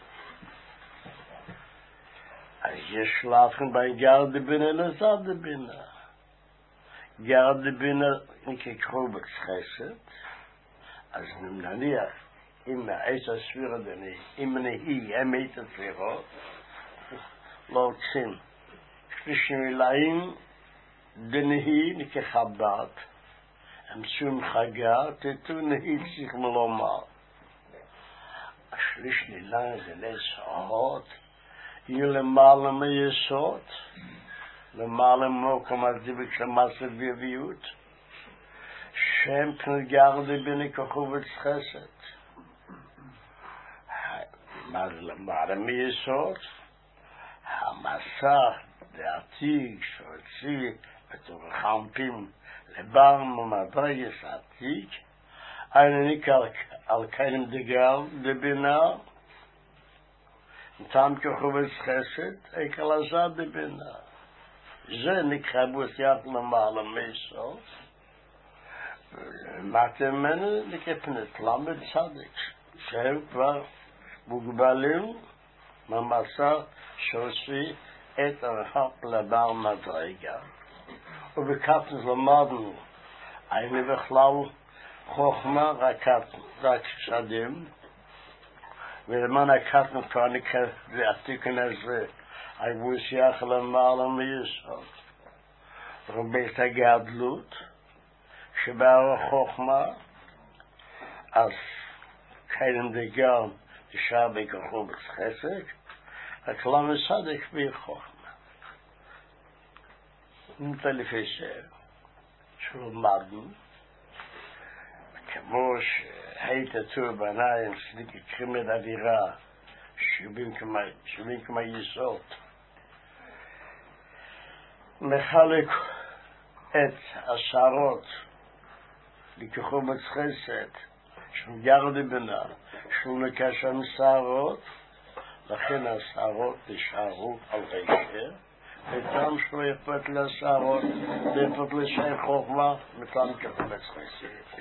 אז יש שלאפן בין גרד בינה לזד בינה. גרד בינה נקרא בצחסת, אז נניח, אם העץ הספירה דני, אם נהי, הם עץ הספירות, לא רוצים. שלישים מילאים, דנהי נקחבת, הם שום חגה, תתו נהי צריך מלומר. השליש מילאים זה לסעות, יהיו למעלה מיסוד, למעלה מוקם הזיבק של מסד ויביות, שם פנגר דביני כחו וצחסת. מה זה למעלה מיסוד? המסע דעתיק שהוציא את הרחמפים לבם ומדרגס עתיק, אני נקרא על קיים דגל דבינה, נתם כחובץ חסד, איקל עזה דבינה. זה נקרא בוסיית למעלה מיסוד, ומטה ממנו נקפנת למד צדיק, שהם כבר מוגבלים מהמסע שהוציא את הרחק לבר מדרגה. ובכך למדנו, היינו בכלל חוכמה רק שדים, ולמען הקטנו כבר נקרא התיקון הזה, היו שייך למעלה מיסוד. ובית הגדלות, שבאה החוכמה, אז קיים דגל נשאר בכחוב חסד, רק לא מסדק בי חוכמה. נמצא לפי זה, שלמדנו, כמו שהיית טוב בעיניים, שדיק קרימת אווירה, שבין כמה יסוד, מחלק את השערות לכחוב חסד, שהוא ירד בינה, שהוא לקשר שערות, לכן השערות נשארו על רקע, וטעם שלא יפת לשערות, ויפת לשי חוכמה, מטעם כחובץ חסד.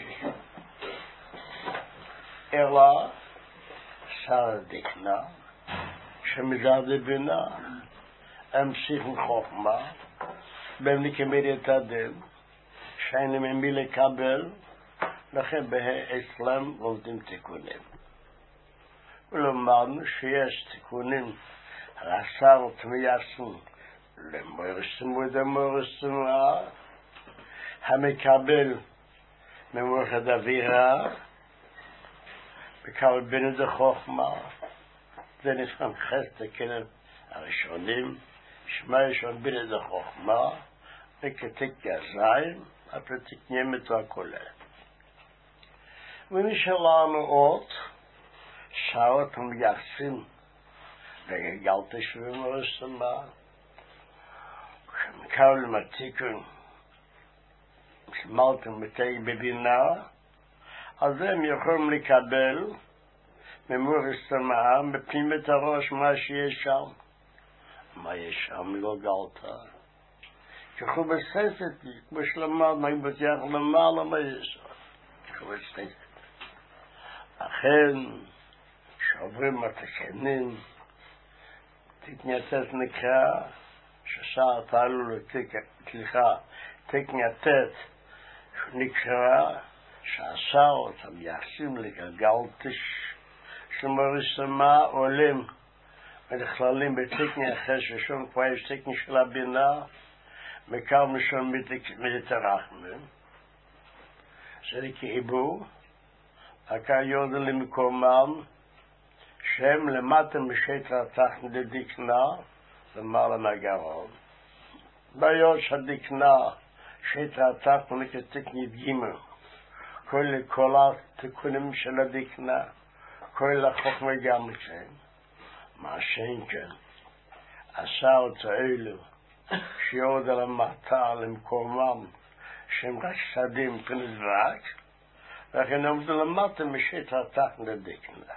אלא שער דקנה, שמזד בינה, המשיך חוכמה, בהם נקמד את הדל, שהיינו ממי לקבל, לכן באסלאם עובדים תיקונים. ולומרנו שיש תיקונים רס"ר תמייסים למורסים ודמורסים המקבל ממורכת אווירה מקבל בין זה חוכמה. זה נפגם חסד הכלים הראשונים, שמע ראשון בין זה חוכמה וכתיק גזיים הפתיק נמת והכולל. ונשאלנו עוד שעות ומייחסים לגלתי שבים ורסמה, שמקבל מתיקון, שמלתם מתי בבינה, אז הם יכולים לקבל ממורסמה, מפנים את הראש מה שיש שם. מה יש שם? לא גלתה. ככה בססת, כמו שלמד, מה היא בטיח למעלה מה יש שם. ככה בססת. אכן, שעוברים התקנים, תתנייתת נקרא, ששער תעלו לתיק, סליחה, תתנייתת נקרא, שעשר אותם יחסים לגלגלתש, שמורסמה עולים ונכללים בתקני אחרי ששום כבר יש תקני של הבינה, מקר משום מתרחמים. זה כאיבו, הקר יודו למקומם, שהם למטה משטר התחת לדקנה, למעלה מהגרון. ביוד שהדקנה, שטר התחת נקתקנית גימל, כל התיקונים של הדקנה, כל החוכמה גם כן. מה שאין כן, עשה אותו אלו, שיורד על המטה למקומם, שהם רק שדים כנזרק, לכן עומדו למטה משית התחת לדקנה.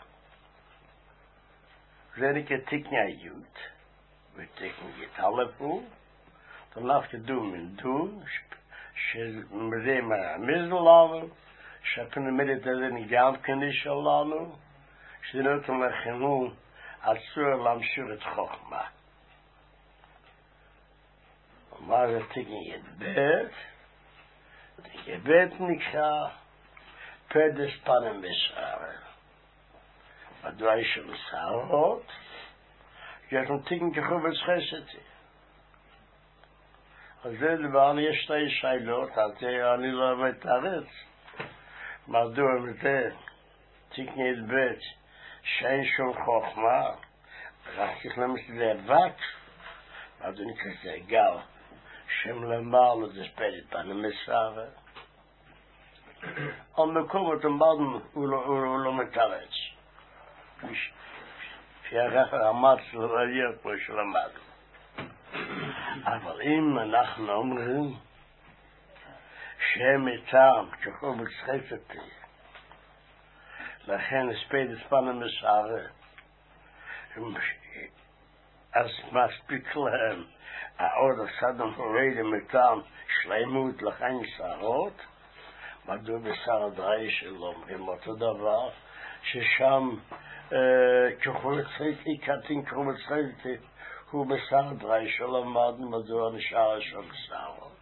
זה נקרא תקניות, ותקן יתעלפו, תנף כדו מן דו, שמזה מהרמז לנו, שהפנמדת הזה נגם כניש שלנו, שנותן לכנו אסור להמשיך את חוכמה. מה זה תקן ידבט? תקן ידבט נקרא פרדס פנים בשער. מדוע יש שם שערות? יש לנו תקן כחובץ חסד. אז זה דבר, יש שתי שאלות, אני לא מתארץ. מדוע מזה תקן ידבט שאין שום חוכמה, רק צריך למס לבק, מדוע נקרא זה גל, שם למעלה זה פרדס פנים בשער. על מקום אותם בעדם הוא לא מתארץ. שיערך רמת סלוליות כמו שלמד. אבל אם אנחנו אומרים שהם איתם ככל מצחפתי, לכן הספד הספנה מסערה, אז מספיק להם העוד הסדם הורדם איתם שלמות לכן שערות, מדוע בשר הדראי שלו אומרים אותו דבר, ששם ככל מצחפתי, קטין ככל מצחפתי, הוא בשר הדראי שלו למד מדוע נשאר שם שערות.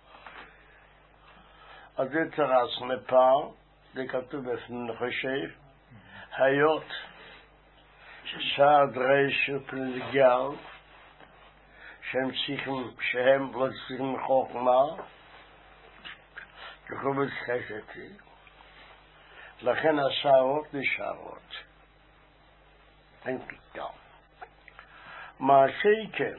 אז זה תרס מפעם, זה כתוב בפני חושב, היות ששר הדראי של פלגל, שהם צריכים, שהם לא צריכים חוכמה, ככל מצחפתי, לכן השערות נשארות. אין פתאום. מעשה כן,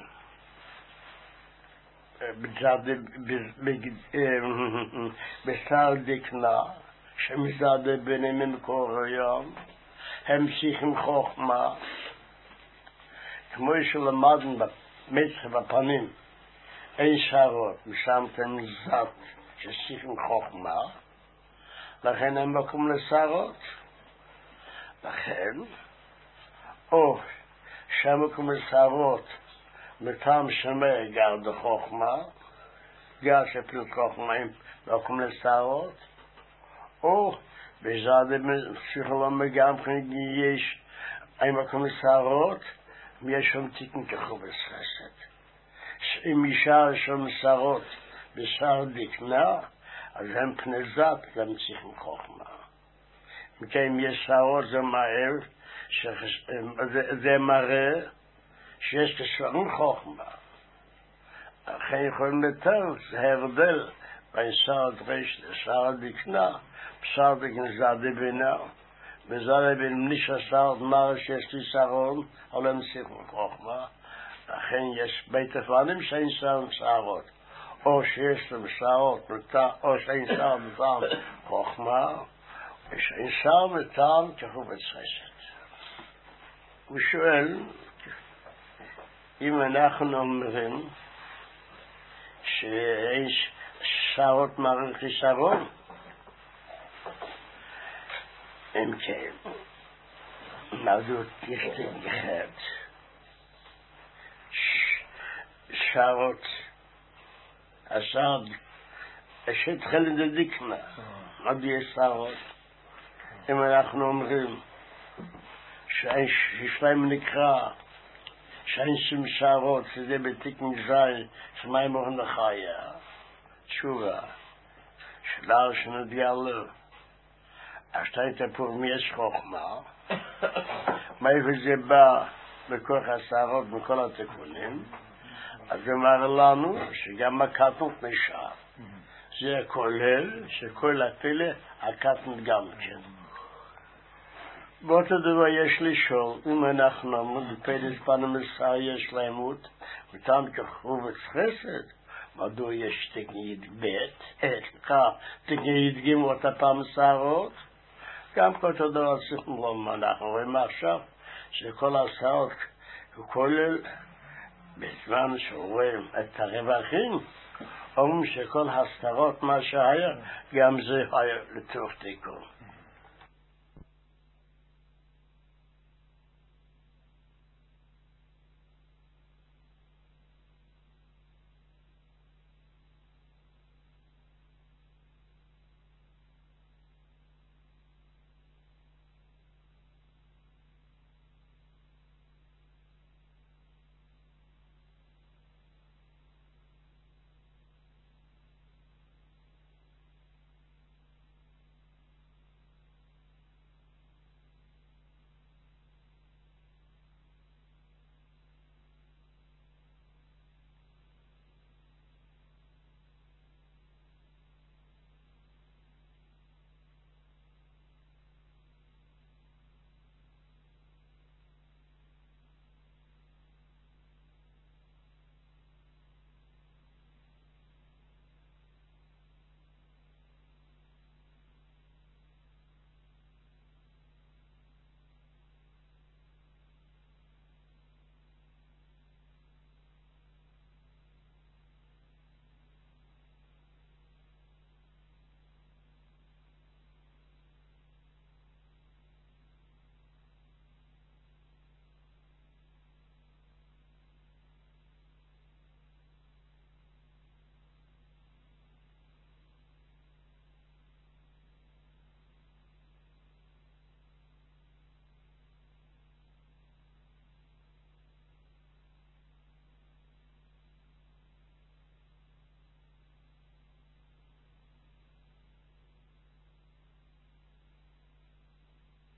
בשר דקנה, שמזדה ביניהם ממקור היום, הם צריכים חוכמה, כמו שלמדנו במצח בפנים, אין שערות, ושמתם זת שצריכים חוכמה, לכן הם מקום לשערות. לכן, או שהמקום לשערות, מטעם שמע גר בחוכמה, גר שפל חוכמה עם מקום לשערות, או בזדה פסיכולום גם יש עם מקום לשערות, יש שם תיקן כחוב הסחסת. אם ישר שם שערות בשער דקנה, אז הם פנזת, הם צריכים חוכמה. מכן יש שערות זה מהר, זה מראה שיש כשרים חוכמה. לכן יכולים לתאר, זה הבדל בין שער דרש לשער דקנה, בשער דקנה זדה בינה, וזדה בין מנישה שער דמר שיש לי שערון, אבל הם צריכים חוכמה. לכן יש בית הפעמים שאין שערות. או שיש להם שערות, או שאין שער מטעם חוכמה, ושאין שער מטעם כחוב מצחסת. הוא שואל, אם אנחנו אומרים שאין שערות מערכת חיסרון, אם כן, מדוע תכתב אחד שערות השער שהתחיל לדקנה, מדוע יש שערות? אם אנחנו אומרים שיש להם נקרא שאין שום שערות, שזה בתיק מזל, שמיים אורן לחיה, תשובה, שלר שנדיע לו, השתית פה מיש חוכמה, מאיפה זה בא בכוח השערות, מכל התיקונים, אז זה אומר לנו שגם הקטנות נשאר. זה כולל שכל הפילה, הקטנות גם כן. באותו דבר יש לשאול, אם אנחנו אומרים, בפדס פנו מסר יש לאמות, מטעם כחוב וחסד, מדוע יש תקנית ב', סליחה, תקנית ג' אותה פעם שערות? גם באותו דבר צריכים לומר, אנחנו רואים עכשיו, שכל השערות, הוא כולל, בזמן שרואים את הרווחים, אומרים שכל הסתרות מה שהיה, גם זה היה לתוך תיקון.